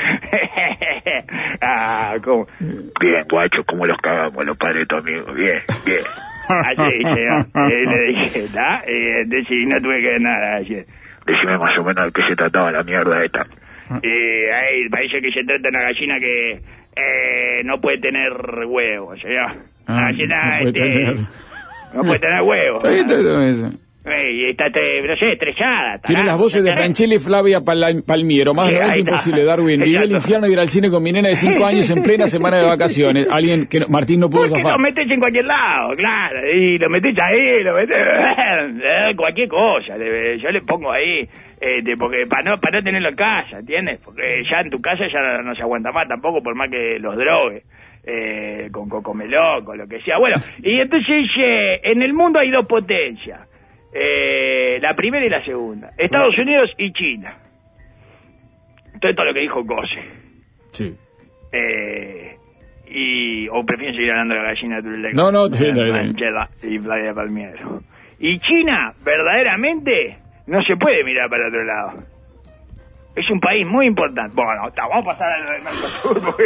Ah, ¿cómo? Bien, guacho, ¿cómo los cagamos los padres de tu amigo? Bien, bien. Así, señor. Eh, le dije, ¿está? Eh, decí, no tuve que ver nada ayer. Decime más o menos de qué se trataba la mierda esta. Eh, ahí parece que se trata de una gallina que eh, no puede tener huevos, señor. Ah, gallina, no puede este, tener. No puede tener huevos. Está bien, todo eso. Y está, no sé, estrellada. Tiene las voces de Franchella y Flavia Pal Palmiero. Más sí, de imposible, Darwin. Viví el infierno de ir al cine con mi nena de cinco años en plena semana de vacaciones. Alguien que no, Martín no pudo zafar. Lo metes en cualquier lado, claro. Y lo metes ahí, lo metes... cualquier cosa. Yo le pongo ahí, eh, porque para no, para no tenerlo en casa, ¿entiendes? Porque ya en tu casa ya no, no se aguanta más tampoco, por más que los drogues. Eh, con cocomelón, con lo que sea. Bueno, y entonces eh, en el mundo hay dos potencias. Eh, la primera y la segunda. Estados Unidos y China. Todo, todo lo que dijo Gose. Sí. Eh, y, o prefieren seguir hablando de la gallina turuleca. No, no, sí, no, Franchella y Flavia Palmiero. Y China, verdaderamente, no se puede mirar para otro lado. Es un país muy importante. Bueno, vamos a pasar al Mercosur.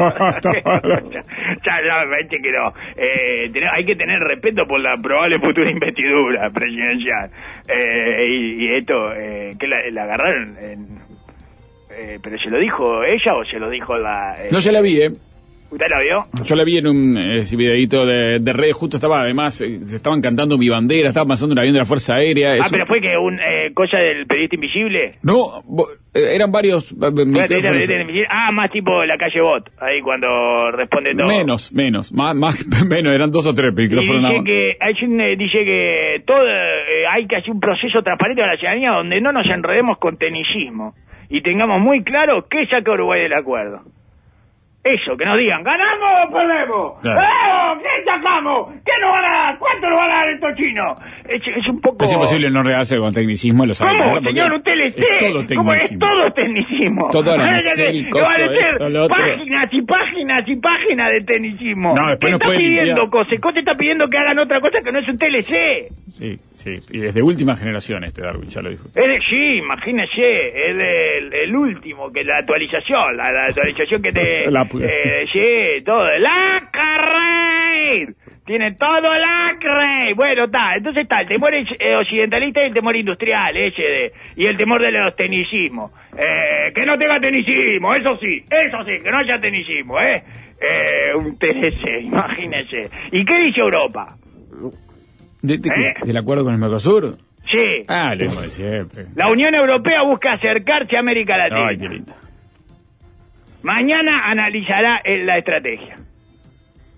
ya, ya me parece que no. Eh, tener, hay que tener respeto por la probable futura investidura presidencial. Eh, y, y esto, eh, que la, la agarraron. En, eh, ¿Pero se lo dijo ella o se lo dijo la...? Eh, no se la vi, ¿eh? ¿Usted la vio? Yo la vi en un eh, videíto de, de redes, justo estaba, además, eh, se estaban cantando Mi Bandera, estaba pasando un avión de la Fuerza Aérea. Ah, pero fue que un eh, cosa del periodista invisible. No, eh, eran varios eh, micrófonos. Ah, más tipo la calle Bot, ahí cuando responde todo. Menos, menos, más, más menos, eran dos o tres micrófonos. Y dice que, hay un, eh, dice que todo, eh, hay que hacer un proceso transparente para la ciudadanía donde no nos enredemos con tecnicismo y tengamos muy claro qué saca Uruguay del acuerdo. Eso, que nos digan, ¿ganamos o perdemos? Claro. ¡Eh! ¿Qué sacamos? ¿Qué nos van a dar? ¿Cuánto nos van a dar estos chinos? Es, es un poco... Es imposible no regarse con tecnicismo, lo sabe. ¿Cómo, señor? Usted le sé. Es todo ¿Cómo es todo tecnicismo? Todo arancel, coso, esto, lo otro. Páginas y páginas y páginas de tecnicismo. No, después ¿Qué no está puede pidiendo limpiar. cosas? ¿Cómo te está pidiendo que hagan otra cosa que no es un T L C? Sí, sí. Y desde última generación este Darwin, ya lo dijo. Es de, sí, imagínese, es el, el último, que la actualización, la, la actualización que te... La, eh, sí, todo. ¡La carrera! Tiene todo la carrera. Bueno, está. Entonces está el temor eh, occidentalista y el temor industrial, ese de... Y el temor de los tecnicismos. Eh, que no tenga tecnicismo, eso sí, eso sí, que no haya tecnicismo, ¿eh? eh un T L C, imagínese. ¿Y qué dice Europa? ¿De, de, ¿Eh? ¿Del acuerdo con el Mercosur? Sí. Ah, lo mismo de siempre. La Unión Europea busca acercarse a América Latina. Ay, qué lindo. Mañana analizará la estrategia.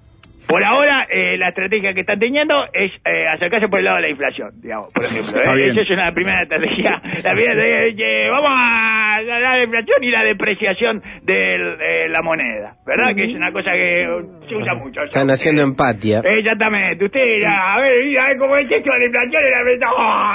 por ahora, eh, la estrategia que están teniendo es eh, acercarse por el lado de la inflación, digamos, por ejemplo. ¿eh? Esa es una primera estrategia. La primera estrategia, eh, vamos a ganar la inflación y la depreciación de eh, la moneda, ¿verdad? Uh-huh. Que es una cosa que se usa mucho. Están haciendo eh, empatía. Exactamente. Usted dirá, a ver, a ver cómo es esto de la inflación y la inflación.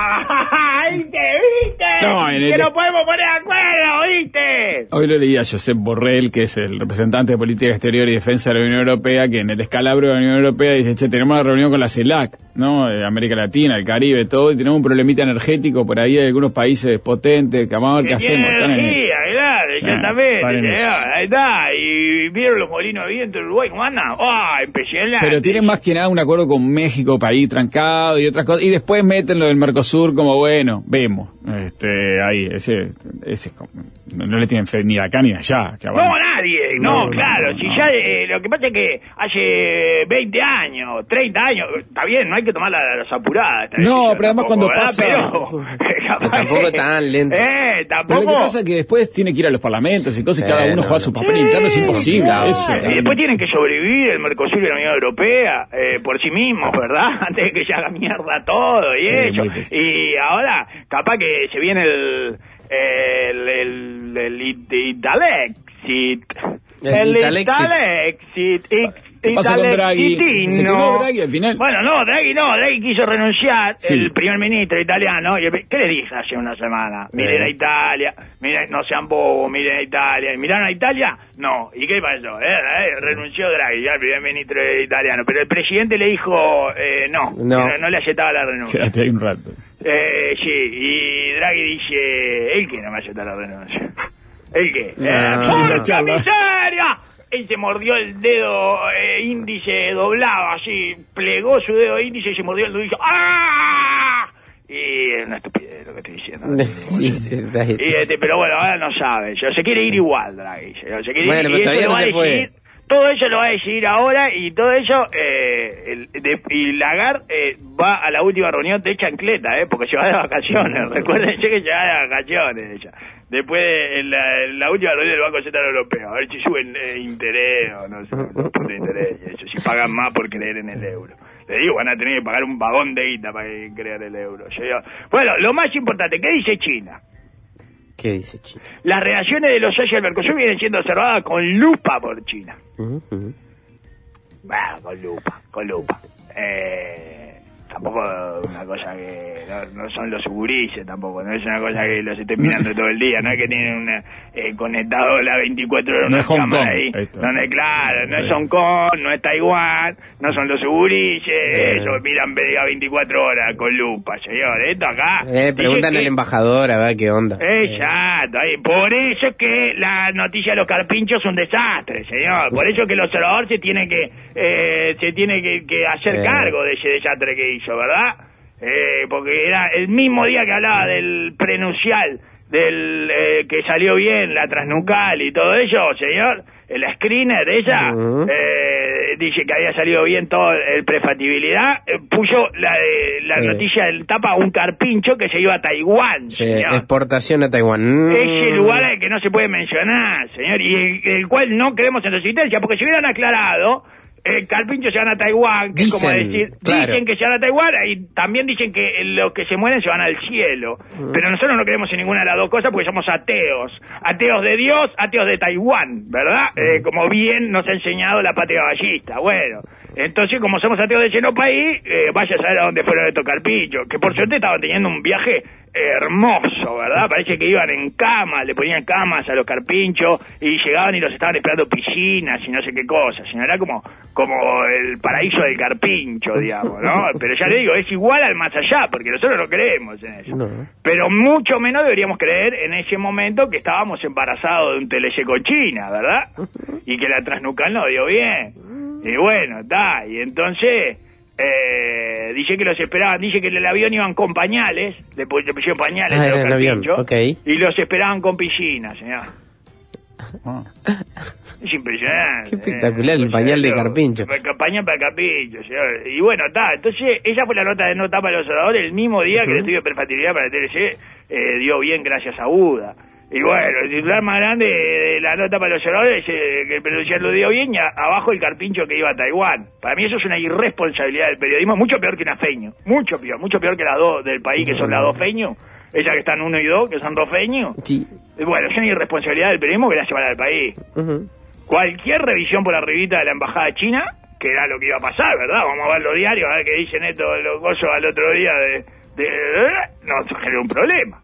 ¡Oh! ¿Viste? ¿Viste? No, en el... Que no podemos poner de acuerdo, ¿viste? Hoy lo leí a Josep Borrell, que es el representante de Política Exterior y Defensa de la Unión Europea, que en el descalabro de la Unión Europea dice, che, tenemos una reunión con la CELAC, ¿no? De América Latina, el Caribe, todo, y tenemos un problemita energético por ahí, hay algunos países potentes, que vamos a ver qué hacemos. Están en el... claro, exactamente. Ah, ahí está, y vieron los molinos de viento en Uruguay, ¿cómo andan? ¡Ah, impresionante! Pero tienen más que nada un acuerdo con México, país trancado y otras cosas, y después meten lo del Mercosur como, bueno, vemos. Este, ahí, ese, ese no, no le tienen fe ni de acá ni de allá. Que no, nadie, no, no claro. No, no, si no. ya, eh, lo que pasa es que hace veinte años, treinta años, está bien, no hay que tomar las apuradas. No, pero además cuando ¿verdad? pasa... Pero, tampoco tan lento. Eh, tampoco... Pero lo que pasa es que después tiene que ir a los parlamentos y cosas, y cada uno no, juega su papel sí, interno, es imposible. Claro. Eso, y después tienen que sobrevivir el Mercosur y la Unión Europea eh, por sí mismos, ¿verdad? Antes de que se haga mierda todo y sí, eso. Y ahora, capaz que se viene el... el... el... el, el Italexit. El Italexit. ¿Qué pasa con Draghi? ¿Se quedó Draghi al final? Bueno, no, Draghi no, Draghi quiso renunciar, sí. El primer ministro italiano, y el, ¿qué le dije hace una semana? Miren eh. a Italia, miren, no sean bobos, miren a Italia. ¿Miraron a Italia? No. ¿Y qué pasó? Eh, eh, renunció Draghi, ya el primer ministro italiano, pero el presidente le dijo, eh, no, no, no, no le aceptaba la renuncia. Quédate ahí un rato. Eh, sí, y Draghi dice, ¿el qué no me acepta la renuncia? ¿El qué? No, eh, sí, ¡Porca miseria! Él se mordió el dedo eh, índice doblado, así, plegó su dedo índice y se mordió el dedo y dijo ¡ah! Y es una estupidez lo que estoy diciendo. Sí, sí, está ahí. Y, este, pero bueno, ahora no sabe, yo, se quiere ir igual, Draghi. Se quiere bueno, ir, pero y todavía no se decidir, fue. Todo eso lo va a decidir ahora y todo eso, eh, el, de, y Lagarde eh, va a la última reunión de chancleta, eh, porque se va de vacaciones, recuérdense que se va de vacaciones ella. Después de la, la última reunión del Banco Central Europeo, a ver si suben eh, interés o no sé, no de interés, y eso, si pagan más por creer en el euro. Le digo, van a tener que pagar un vagón de guita para creer el euro. Yo, bueno, lo más importante, ¿qué dice China? ¿Qué dice China? Las reacciones de los socios del Mercosur vienen siendo observadas con lupa por China. Uh-huh. Bueno, con lupa, con lupa. Eh, tampoco una cosa que... No, no son los gurises tampoco, no es una cosa que los estén mirando todo el día, no es que tienen una, eh, conectado las veinticuatro horas no una es Hong cámara Kong, ahí. No es claro, no es Hong Kong, no es Taiwán, no son los gurises, eh. Eso miran a veinticuatro horas con lupa, señor. Esto acá... Eh, preguntan al embajador a ver qué onda. Exacto, ahí. Por eso es que la noticia de los carpinchos es un desastre, señor. Por eso es que el observador se tiene que eh, se tiene que, que hacer eh. cargo de ese desastre que hizo, ¿verdad? Eh, porque era el mismo día que hablaba del prenuncial, del eh, que salió bien, la transnucal y todo eso, señor. El screener, ella, uh-huh. eh, dice que había salido bien todo el prefactibilidad, eh, puso la, eh, la sí. noticia del tapa un carpincho que se iba a Taiwán, sí, señor. Exportación a Taiwán. Ese lugar al que no se puede mencionar, señor, y el, el cual no queremos en resistencia, porque si hubieran aclarado... El carpincho se van a Taiwán, que dicen, es como decir, claro. Dicen que se van a Taiwán y también dicen que los que se mueren se van al cielo. Uh-huh. Pero nosotros no creemos en ninguna de las dos cosas porque somos ateos. Ateos de Dios, ateos de Taiwán, ¿verdad? Uh-huh. Eh, como bien nos ha enseñado la patria ballista. Bueno, entonces como somos ateos de lleno país, eh, vaya a saber a dónde fueron estos carpinchos. Que por suerte estaban teniendo un viaje hermoso, ¿verdad? Parece que iban en cama, le ponían camas a los carpinchos y llegaban y los estaban esperando piscinas y no sé qué cosas, sino era como, como el paraíso del carpincho, digamos, ¿no? Pero ya le digo, es igual al más allá, porque nosotros no creemos en eso. No. Pero mucho menos deberíamos creer en ese momento que estábamos embarazados de un teleseco China, ¿verdad? Y que la transnucal no dio bien. Y bueno, está, y entonces... Eh, dice que los esperaban, dice que en el avión iban con pañales, le, le pusieron pañales ah, a los carpinchos, okay. Y los esperaban con piscina, señor. Oh. Es impresionante. Qué espectacular eh, el pañal de carpincho. Pañal para carpincho, señor. Y bueno, está, entonces esa fue la nota de nota para los observadores el mismo día uh-huh. que el estudio de perfectibilidad para el T L C eh, dio bien gracias a U D A. Y bueno, el titular más grande de la nota para los oradores es eh, que el periodista lo dio bien y a, abajo el carpincho que iba a Taiwán. Para mí eso es una irresponsabilidad del periodismo, mucho peor que una feño, mucho peor, mucho peor que las dos del país que son las dos feños, ellas que están uno y dos, que son dos feños. Sí. Y bueno, es una irresponsabilidad del periodismo que la llevará al país. Uh-huh. Cualquier revisión por arribita de la embajada china, que era lo que iba a pasar, ¿verdad? Vamos a ver los diarios, a ver qué dicen estos los cosas al otro día de... de, de, de nos genera un problema.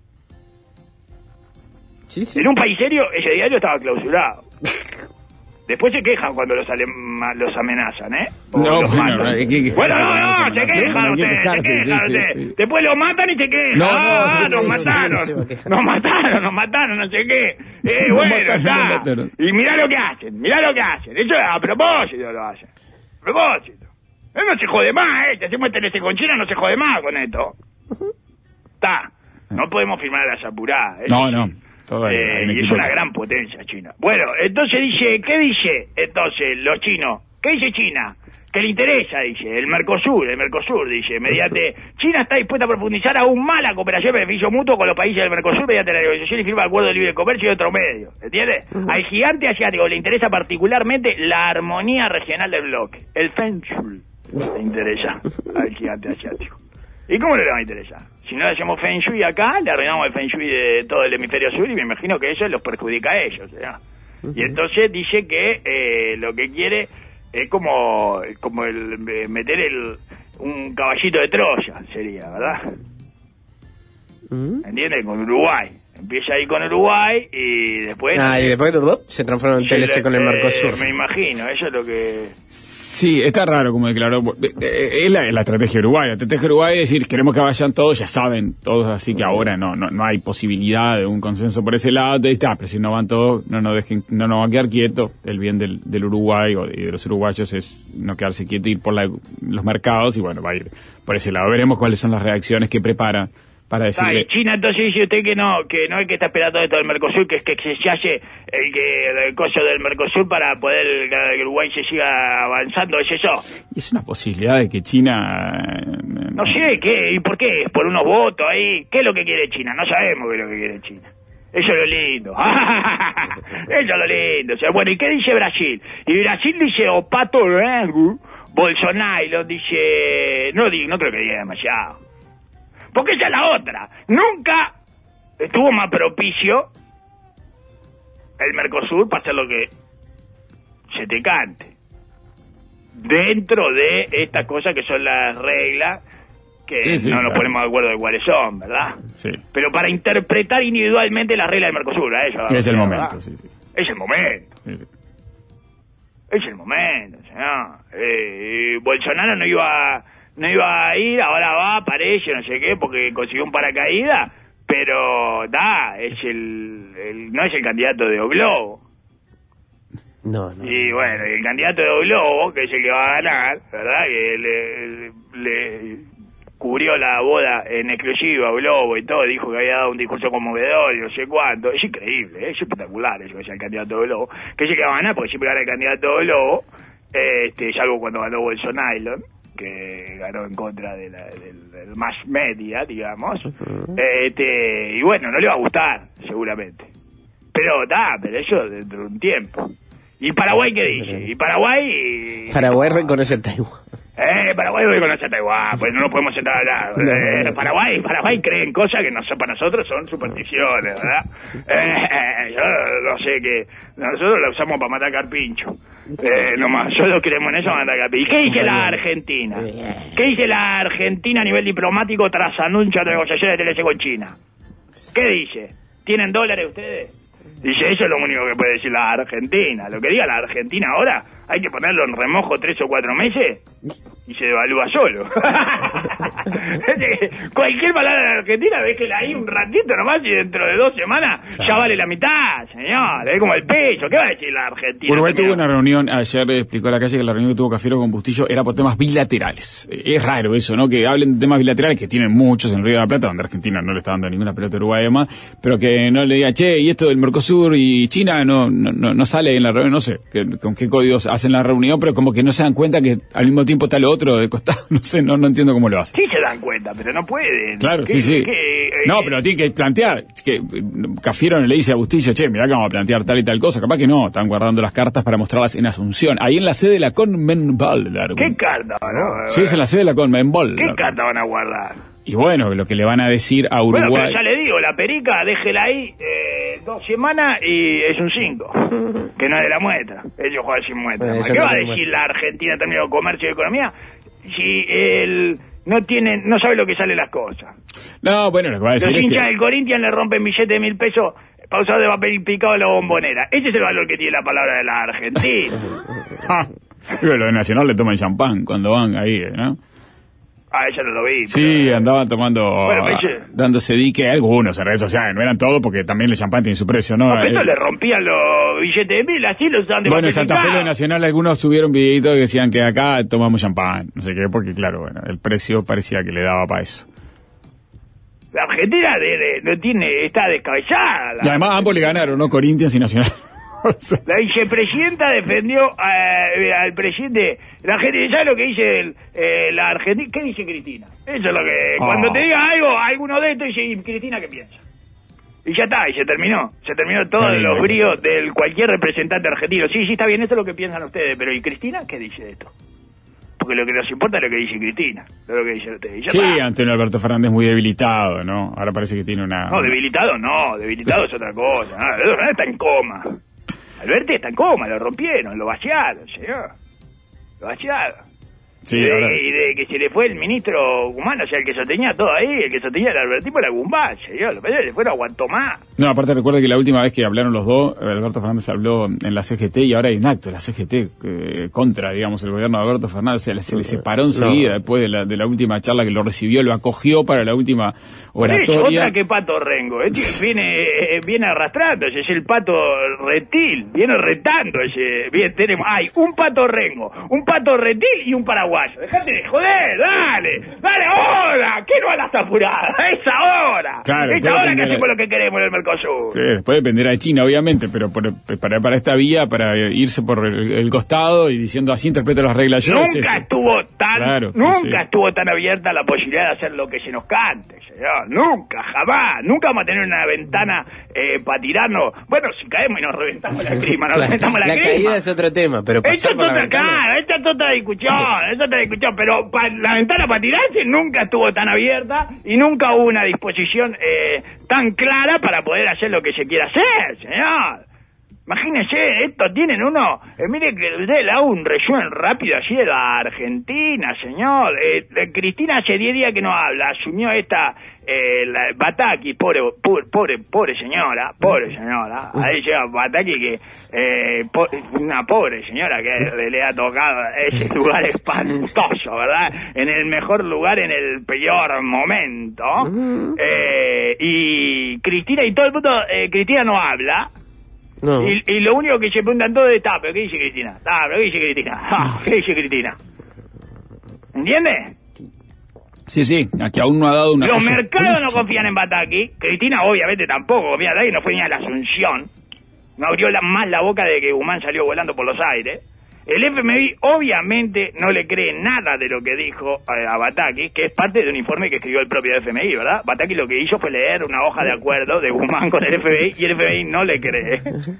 Sí, sí. En un país serio, ese diario estaba clausurado. Después se quejan cuando los, alema, los amenazan, ¿eh? O no, los bueno, matan. no, hay que quejarse, bueno, no, no, se quejan no, no, ustedes, quejarse, se quejan sí, ustedes. Sí, sí. Después lo matan y se quejan. No, no, ah, sí, nos sí, mataron, sí, sí, nos mataron, nos mataron, no sé qué. Eh, no bueno, mataron, está. no mataron. Y mirá lo que hacen, mirá lo que hacen. Eso a propósito lo hacen. A propósito. Él no se jode más, eh. Si hacemos este con China, no se jode más con esto. Está. No podemos firmar a las apuradas. No, no. Todo ahí, eh, y es una gran potencia China. Bueno, entonces dice, ¿qué dice entonces los chinos? ¿Qué dice China? Que le interesa, dice, el Mercosur, el Mercosur, dice, mediante, China está dispuesta a profundizar aún más la cooperación y beneficio mutuo con los países del Mercosur mediante la negociación y firma de acuerdo de libre comercio y otro medio, ¿entiendes? Uh-huh. Al gigante asiático le interesa particularmente la armonía regional del bloque, el Feng Shui, le interesa al gigante asiático. ¿Y cómo le va a interesar? Si no le hacemos Feng Shui acá, le arruinamos el Feng Shui de todo el hemisferio sur y me imagino que eso los perjudica a ellos, ¿no? Uh-huh. Y entonces dice que eh, lo que quiere es como como el meter el un caballito de Troya, sería, ¿verdad? Uh-huh. ¿Entiendes? Con Uruguay. Empieza ahí con Uruguay y después... Ah, y después uh, se transforma en T L C con el Mercosur. Eh, me imagino, eso es lo que... Sí, está raro como declaró. Es la, la estrategia uruguaya. La estrategia uruguaya es decir, queremos que vayan todos, ya saben todos, así que ahora no no no hay posibilidad de un consenso por ese lado. Te dice, ah, pero si no van todos, no nos dejen, no nos van a quedar quietos. El bien del, del Uruguay o de, de los uruguayos es no quedarse quieto y ir por la, los mercados y bueno, va a ir por ese lado. Veremos cuáles son las reacciones que preparan. Para decirle... Ay, China entonces dice usted que no, que no hay que estar esperando esto del Mercosur, que es que se hace el, que, el coso del Mercosur para poder que Uruguay se siga avanzando, ¿es eso? Es una posibilidad de que China... No sé, ¿qué? ¿Y por qué? ¿Por unos votos ahí? ¿Qué es lo que quiere China? No sabemos qué es lo que quiere China. Eso es lo lindo. Eso es lo lindo. O sea, bueno, ¿y qué dice Brasil? Y Brasil dice, o Pato Rengo, Bolsonaro dice... No, no creo que diga demasiado. Porque esa es la otra. Nunca estuvo más propicio el Mercosur para hacer lo que se te cante. Dentro de estas cosas que son las reglas, que sí, sí, no claro. Nos ponemos de acuerdo de cuáles son, ¿verdad? Sí. Pero para interpretar individualmente las reglas del Mercosur, a eso. Sí, es el momento, sí, sí. Es el momento. Sí, sí. Es el momento, señor. Eh, Bolsonaro no iba... No iba a ir, ahora va, parece, no sé qué, porque consiguió un paracaídas, pero da, es el, el no es el candidato de O Globo. No, no. Y bueno, el candidato de O Globo, que es el que va a ganar, ¿verdad? Que le, le cubrió la boda en exclusiva a O Globo y todo, dijo que había dado un discurso conmovedor y no sé cuánto. Es increíble, es espectacular eso que sea el candidato de O Globo. Que es el que va a ganar, porque siempre gana el candidato de O Globo, este, salvo cuando ganó Bolsonaro, que ganó en contra de la, del, del mass media, digamos, uh-huh. este, y bueno, no le va a gustar, seguramente. Pero, da, pero eso dentro de un tiempo. ¿Y Paraguay qué dice? ¿Y Paraguay? Paraguay reconoce a Taiwán. Eh, Paraguay reconoce a Taiwán, pues no nos podemos sentar a hablar. No, eh, no. Paraguay, Paraguay creen cosas que no son para nosotros, son supersticiones, ¿verdad? Eh, yo no sé qué, nosotros la usamos para matar carpincho. Eh, nomás, solo creemos en eso para matar carpincho. ¿Y qué dice la Argentina? ¿Qué dice la Argentina a nivel diplomático tras anuncio de negociaciones de T L C con China? ¿Qué dice? ¿Tienen dólares ustedes? Dice, eso es lo único que puede decir la Argentina. Lo que diga la Argentina ahora, hay que ponerlo en remojo tres o cuatro meses y se devalúa solo. Cualquier palabra de la Argentina, ves que la hay un ratito nomás y dentro de dos semanas ya vale la mitad, señor. Es como el peso. ¿Qué va a decir la Argentina? Uruguay tuvo una reunión, ayer explicó a la calle que la reunión que tuvo Cafiero con Bustillo era por temas bilaterales. Es raro eso, ¿no? Que hablen de temas bilaterales, que tienen muchos en el Río de la Plata, donde Argentina no le está dando ninguna pelota a Uruguay además, pero que no le diga, che, y esto del Mercosur y China no no no, no sale en la reunión, no sé, que, con qué códigos hacen la reunión, pero como que no se dan cuenta que al mismo tiempo está lo otro de costado. No sé, no, no entiendo cómo lo hacen. Sí se dan cuenta, pero no pueden. Claro, ¿Qué, sí, sí. qué, eh, no, pero tiene que plantear. Que Cafiero le dice a Bustillo, che, mirá que vamos a plantear tal y tal cosa. Capaz que no, están guardando las cartas para mostrarlas en Asunción. Ahí en la sede de la Conmebol. ¿Qué carta van a Sí, es en la sede de la Conmebol. ¿Qué carta van a guardar? Y bueno, lo que le van a decir a Uruguay... Bueno, pero ya le digo, la perica, déjela ahí eh, dos semanas y es un cinco. Que no es de la muestra. Ellos juegan sin muestra. Bueno, ¿Qué no va a decir decir la Argentina en términos de comercio y economía si él no tiene, no sabe lo que salen las cosas? No, bueno, lo que va a decir Los es hinchas que... del Corinthians le rompen billete de mil pesos para usar de papel picado en la bombonera. Ese es el valor que tiene la palabra de la Argentina. Digo, los de Nacional le toman champán cuando van ahí, ¿no? Ah, ella no lo vi. Sí, pero... andaban tomando, bueno, pero... dándose dique a algunos en redes sociales, no eran todos porque también el champán tiene su precio, ¿no? No, pero eh... no le rompían los billetes de mil, así los usaban de Bueno, en papel Santa Fe picado. de Nacional algunos subieron videitos que decían que acá tomamos champán, no sé qué, porque claro, bueno, el precio parecía que le daba para eso. La Argentina de, de, no tiene, está descabellada. Y además ambos le ganaron, ¿no? Corinthians y Nacional. La vicepresidenta defendió eh, al presidente. La gente, ¿sabe lo que dice el, eh, la Argentina? ¿Qué dice Cristina? Eso es lo que... Oh. Cuando te diga algo, alguno de estos dice, ¿y Cristina qué piensa? Y ya está, y se terminó. Se terminó todos Sí, los sí. bríos de cualquier representante argentino. Sí, sí, está bien, eso es lo que piensan ustedes. Pero ¿y Cristina qué dice de esto? Porque lo que nos importa es lo que dice Cristina, no lo que dicen ustedes. Y ya Sí, está. Antonio Alberto Fernández muy debilitado, ¿no? Ahora parece que tiene una... No, debilitado no, debilitado es otra cosa. No, Alberto Fernández está en coma. Alberto está en coma, lo rompieron, lo vaciaron, señor. Lo vaciaron. Sí, y, de, ahora... y de que se le fue el ministro Guzmán, o sea, el que sostenía todo ahí, el que sostenía el Albertismo era Gumbán, señor. Lo que se fue no aguantó más. No, aparte recuerdo que la última vez que hablaron los dos, Alberto Fernández habló en la C G T y ahora hay un acto de la C G T eh, contra, digamos, el gobierno de Alberto Fernández. O sea, se le separó enseguida no. después de la, de la última charla que lo recibió, lo acogió para la última oratoria. Es otra que Pato Rengo, este viene, eh, viene arrastrando, ese es el Pato Reptil, viene retando ese. Bien, tenemos, hay un Pato Rengo, un Pato Reptil y un paraguayo. Dejate de joder, dale, dale ahora, ¿qué no hagas apurada? Es ahora, claro, es ahora que hacemos lo que queremos en el Mercosur. Sí, después dependerá de China, obviamente, pero por, para, para esta vía, para irse por el, el costado y diciendo así interpreto las reglas yo. Nunca es esto. estuvo tan, claro, sí, nunca sí. estuvo tan abierta la posibilidad de hacer lo que se nos cante, señor. Nunca, jamás, nunca vamos a tener una ventana eh, para tirarnos. Bueno, si caemos y nos reventamos la crima, nos la, reventamos la, la crima. La caída es otro tema, pero pasar Esto es por la otra, ventana... claro, esta es otra discusión, esta es otra discusión, pero pa, la ventana para tirarse nunca estuvo tan abierta y nunca hubo una disposición eh, tan clara para poder hacer lo que se quiera hacer, señor. Imagínese, esto tienen uno, eh, mire que usted le hago un resumen rápido así de la Argentina, señor. Eh, eh, Cristina hace diez días que no habla, asumió esta, eh, la, Bataki, pobre, pobre, pobre, pobre señora, pobre señora. Ahí llega Bataki que, eh, po, una pobre señora que le, le ha tocado ese lugar espantoso, ¿verdad? En el mejor lugar, en el peor momento. Eh, y Cristina y todo el mundo, eh, Cristina no habla. No. Y, y lo único que se preguntan todos es, ¿pero qué dice Cristina? Ah, ¿pero qué dice Cristina? Ah, ¿qué dice Cristina? ¿Entiendes? Sí, sí, aquí aún no ha dado una... Los mercados no confían en Bataki. Cristina obviamente tampoco confía en Bataki, no fue ni a la Asunción. No abrió la, más la boca de que Guzmán salió volando por los aires. El F M I obviamente no le cree nada de lo que dijo a, a Bataki, que es parte de un informe que escribió el propio F M I, ¿verdad? Bataki lo que hizo fue leer una hoja de acuerdo de Guzmán con el F M I y el F M I no le cree.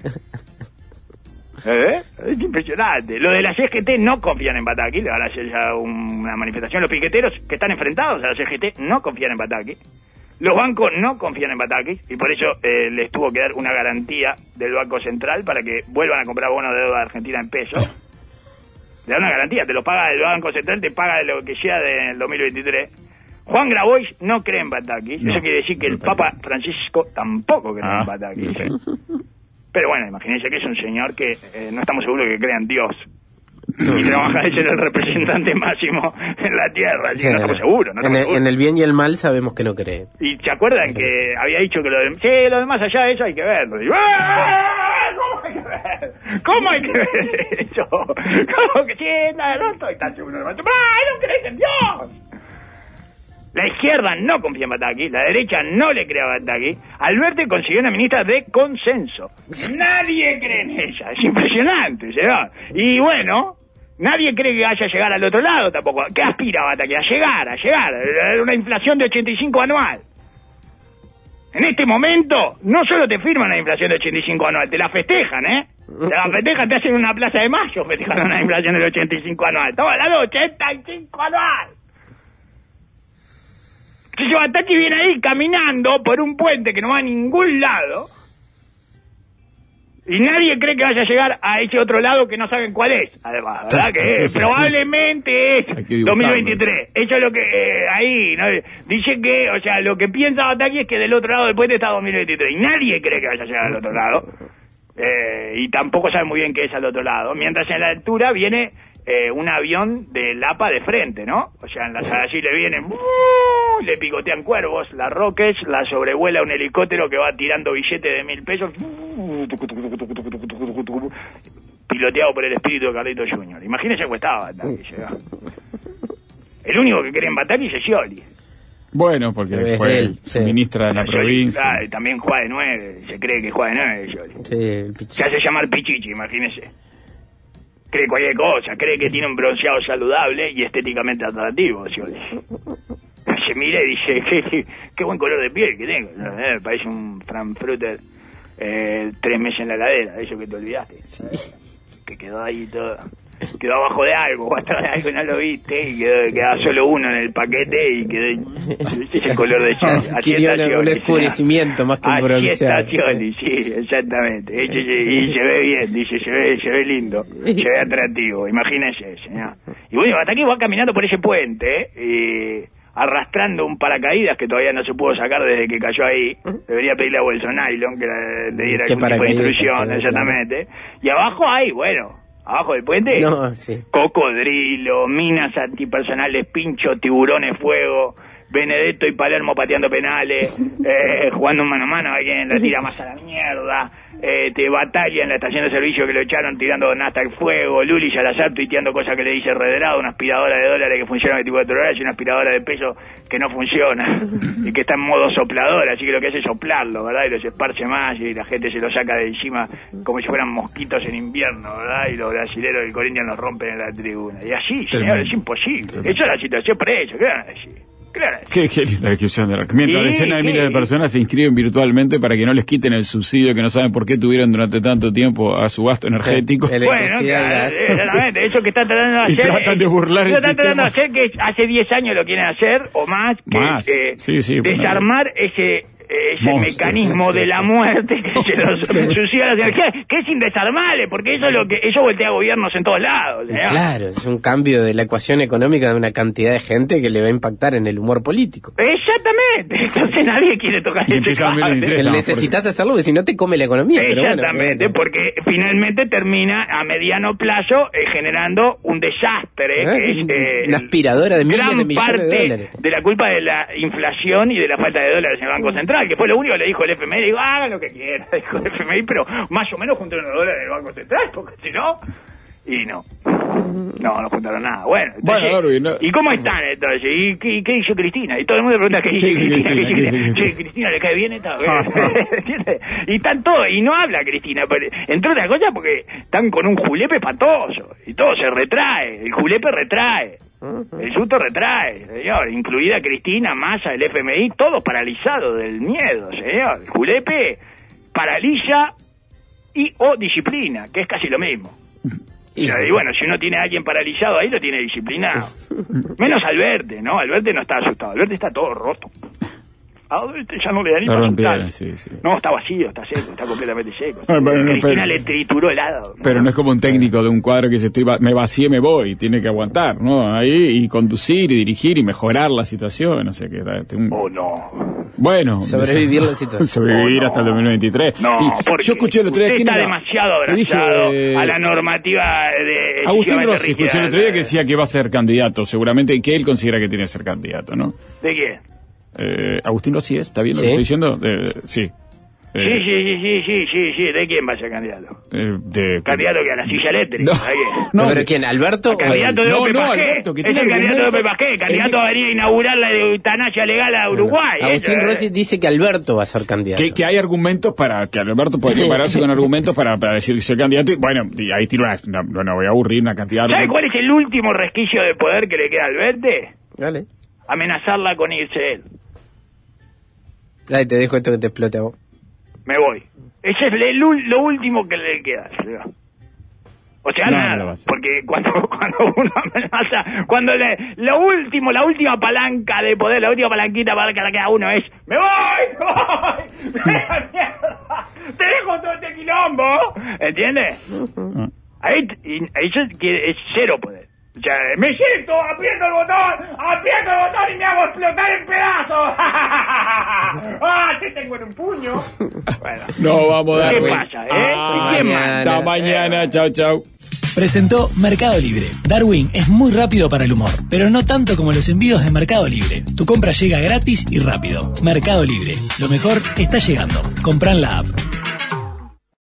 ¿Eh? Es impresionante. Lo de la C G T no confían en Bataki, le van a hacer ya una manifestación. Los piqueteros que están enfrentados a la C G T no confían en Bataki. Los bancos no confían en Bataki y por eso eh, les tuvo que dar una garantía del Banco Central para que vuelvan a comprar bonos de deuda argentina en pesos. Le da una garantía, te lo paga el Banco Central, te paga lo que sea del dos mil veintitrés. Juan Grabois no cree en Bataki. No, eso quiere decir que el Papa Francisco tampoco cree ah, en Bataki. Okay. Pero bueno, imagínense que es un señor que eh, no estamos seguros que crea en Dios. Y trabaja de ser el representante máximo en la tierra, así sí, que no estamos seguros. No estamos en, el, seguros. en el bien y el mal sabemos que no cree. Y se acuerdan sí. que había dicho que lo de, sí, lo demás allá de eso hay que verlo. Y, ¿cómo hay que ver? ¿Cómo hay que ver eso? ¿Cómo que sí? No, no estoy tan seguro. ¡Ah, no crees en Dios! La izquierda no confía en Bataki, la derecha no le cree a Bataki. Alberti consiguió una ministra de consenso. Nadie cree en ella, es impresionante, señor. Y bueno, nadie cree que vaya a llegar al otro lado tampoco. ¿Qué aspira Bataki? A llegar, a llegar, a una inflación de ochenta y cinco anual. En este momento, no solo te firman una inflación de ochenta y cinco anual, te la festejan, ¿eh? Te la festejan, te hacen una plaza de mayo festejando una inflación del ochenta y cinco anual. Estamos hablando de ochenta y cinco anual. Si Bataki viene ahí caminando por un puente que no va a ningún lado y nadie cree que vaya a llegar a ese otro lado que no saben cuál es. Además, ¿verdad? Que es, probablemente es dos mil veintitrés. Eso es lo que eh, ahí, ¿no? Dice que, o sea, lo que piensa Bataki es que del otro lado del puente está dos mil veintitrés y nadie cree que vaya a llegar al otro lado. Eh, y tampoco sabe muy bien qué es al otro lado. Mientras en la altura viene eh, un avión del A P A de frente, ¿no? O sea, en las allí le vienen, uh, le picotean cuervos, la Roques, la sobrevuela un helicóptero que va tirando billetes de mil pesos, uh, piloteado por el espíritu de Carlitos junior Imagínense cómo estaba Bataki. El único que cree en Bataki es Scioli. Bueno, porque es fue él, sí. ministra de la Scioli, provincia. Claro, también juega de nueve, se cree que juega de nueve Scioli. Sí, se hace llamar Pichichi, imagínese. Cree cualquier cosa, cree que tiene un bronceado saludable y estéticamente atractivo, Scioli. Se mira y dice, qué, qué buen color de piel que tengo. Eh, parece un Frankfurter eh, tres meses en la heladera, eso que te olvidaste. Sí. Eh, que quedó ahí todo... Quedó abajo de algo, o atrás de algo, no lo viste, y quedó, quedaba solo uno en el paquete y quedó ese es el color de Scioli. Quería un oscurecimiento más que un bronceado. Así está Scioli, sí, exactamente. Y, y, y se ve bien, dice, se ve, se ve lindo, se ve atractivo, imagínese, señor. Y bueno, hasta aquí va caminando por ese puente, eh, arrastrando un paracaídas que todavía no se pudo sacar desde que cayó ahí. Debería pedirle a Bolsonaro que le diera algún tipo de instrucción, exactamente. Y abajo hay, bueno... Abajo del puente, no, sí. Cocodrilo, minas antipersonales, pincho, tiburones, fuego, Benedetto y Palermo pateando penales, eh, jugando un mano a mano, alguien la tira más a la mierda, eh, te batalla en la estación de servicio que lo echaron tirando nafta al fuego, Luli Salazar tuiteando cosas que le dice Redrado, una aspiradora de dólares que funciona veinticuatro horas y una aspiradora de peso que no funciona y que está en modo soplador, así que lo que hace es soplarlo, ¿verdad? Y los esparce más y la gente se lo saca de encima como si fueran mosquitos en invierno, ¿verdad? Y los brasileros del Corinthians los rompen en la tribuna. Y así, señor, es imposible. Esa es la situación para ellos, ¿qué van a decir? Qué, qué linda descripción de Mientras sí, decenas de miles de personas se inscriben virtualmente para que no les quiten el subsidio que no saben por qué tuvieron durante tanto tiempo a su gasto energético. Sí, bueno, claro, exactamente, eso que están tratando de hacer. Y tratan de burlar el sistema. Están tratando de hacer que hace diez años lo quieren hacer, o más, que más. Eh, sí, sí, desarmar bueno. ese... ese Monstruo, mecanismo sí, sí, de la muerte que se los ensucia las energías, que es indesarmable, porque eso es lo que eso voltea gobiernos en todos lados. ¿eh? Claro, es un cambio de la ecuación económica de una cantidad de gente que le va a impactar en el humor político. Exactamente, entonces nadie quiere tocar ese caso. Necesitas porque... hacerlo, porque si no te come la economía. Exactamente, pero bueno, porque finalmente termina a mediano plazo eh, generando un desastre, ¿Eh? que es eh, una aspiradora de miles de millones de dólares. De la culpa de la inflación y de la falta de dólares en el Banco Central, que fue lo único que le dijo el F M I, digo, hagan lo que quieran, dijo el F M I, pero más o menos juntaron los dólares del Banco Central, porque si no, y no, no, no juntaron nada. Bueno, entonces, bueno Darwin, no. ¿y cómo están entonces? ¿Y qué, qué dice Cristina? Y todo el mundo pregunta qué dice sí, Cristina, Cristina, ¿qué dice Cristina? Cristina? Cristina le cae bien esta y están todos, y no habla Cristina, pero, entre otras cosas porque están con un julepe espantoso, y todo se retrae, el julepe retrae. El susto retrae, señor, incluida Cristina, Massa, el F M I, todos paralizados del miedo, señor. El julepe paraliza y o disciplina, que es casi lo mismo. Y, y bueno, si uno tiene a alguien paralizado ahí, lo tiene disciplinado. Menos Alberti, ¿no? Alberti no está asustado, Alberti está todo roto. A Alberti ya no le da ni para asustar. Sí, sí. No, está vacío, está seco, está completamente seco. No, pero, Cristina pero, le trituró el helado. ¿no? Pero no es como un técnico de un cuadro que se estoy, me vacié, me voy, tiene que aguantar, ¿no? Ahí, y conducir, y dirigir, y mejorar la situación, no sé qué. Un... Oh, no. Bueno. Sobrevivir la situación. Sobrevivir oh, no. hasta el dos mil veintitrés. No, y porque yo escuché el otro día... usted está era? demasiado abrazado dije, a la normativa de... Agustín Rossi, escuché el otro día que decía que va a ser candidato, seguramente, y que él considera que tiene que ser candidato, ¿no? ¿De qué? Eh, Agustín Rossi es, ¿está bien lo ¿Sí? que estoy diciendo? Eh, sí. Sí, sí, sí, sí, sí, sí, sí. ¿De quién va a ser candidato? Eh, de... ¿Candidato que a la silla eléctrica? No, no, ¿pero quién? ¿Alberto? Candidato de no, Ope no, Pajé. Alberto, que es tiene el candidato de Ope Pajé, candidato el... a venir a inaugurar la eutanasia legal a Uruguay. Agustín eso, Rossi eh. dice que Alberto va a ser candidato. Que, que hay argumentos para que Alberto podría pararse con argumentos para, para decir que soy candidato. Y bueno, y ahí tiro una. No, no voy a aburrir una cantidad de. ¿Sabe cuál es el último resquicio de poder que le queda a Alberto? Dale. Amenazarla con irse él. Dale, te dejo esto que te explote a vos. Me voy. Ese es el, lo último que le queda. O sea, no, nada, no porque cuando, cuando uno amenaza, cuando le, lo último, la última palanca de poder, la última palanquita para que le queda a uno es, ¡me voy! ¡Me voy! ¡Me mierda! ¡Te dejo todo este quilombo! ¿Entiendes? Uh-huh. Ahí, y, ahí es cero poder. O sea, me siento, aprieto el botón, aprieto el botón y me hago explotar en pedazos. ¡Ah, te tengo en un puño! Bueno, no, vamos a dar. ¿Qué pasa, eh? Ah, ¿Qué mañana, hasta mañana, eh. Chau, chau. Presentó Mercado Libre. Darwin es muy rápido para el humor, pero no tanto como los envíos de Mercado Libre. Tu compra llega gratis y rápido. Mercado Libre. Lo mejor está llegando. Comprá en la app.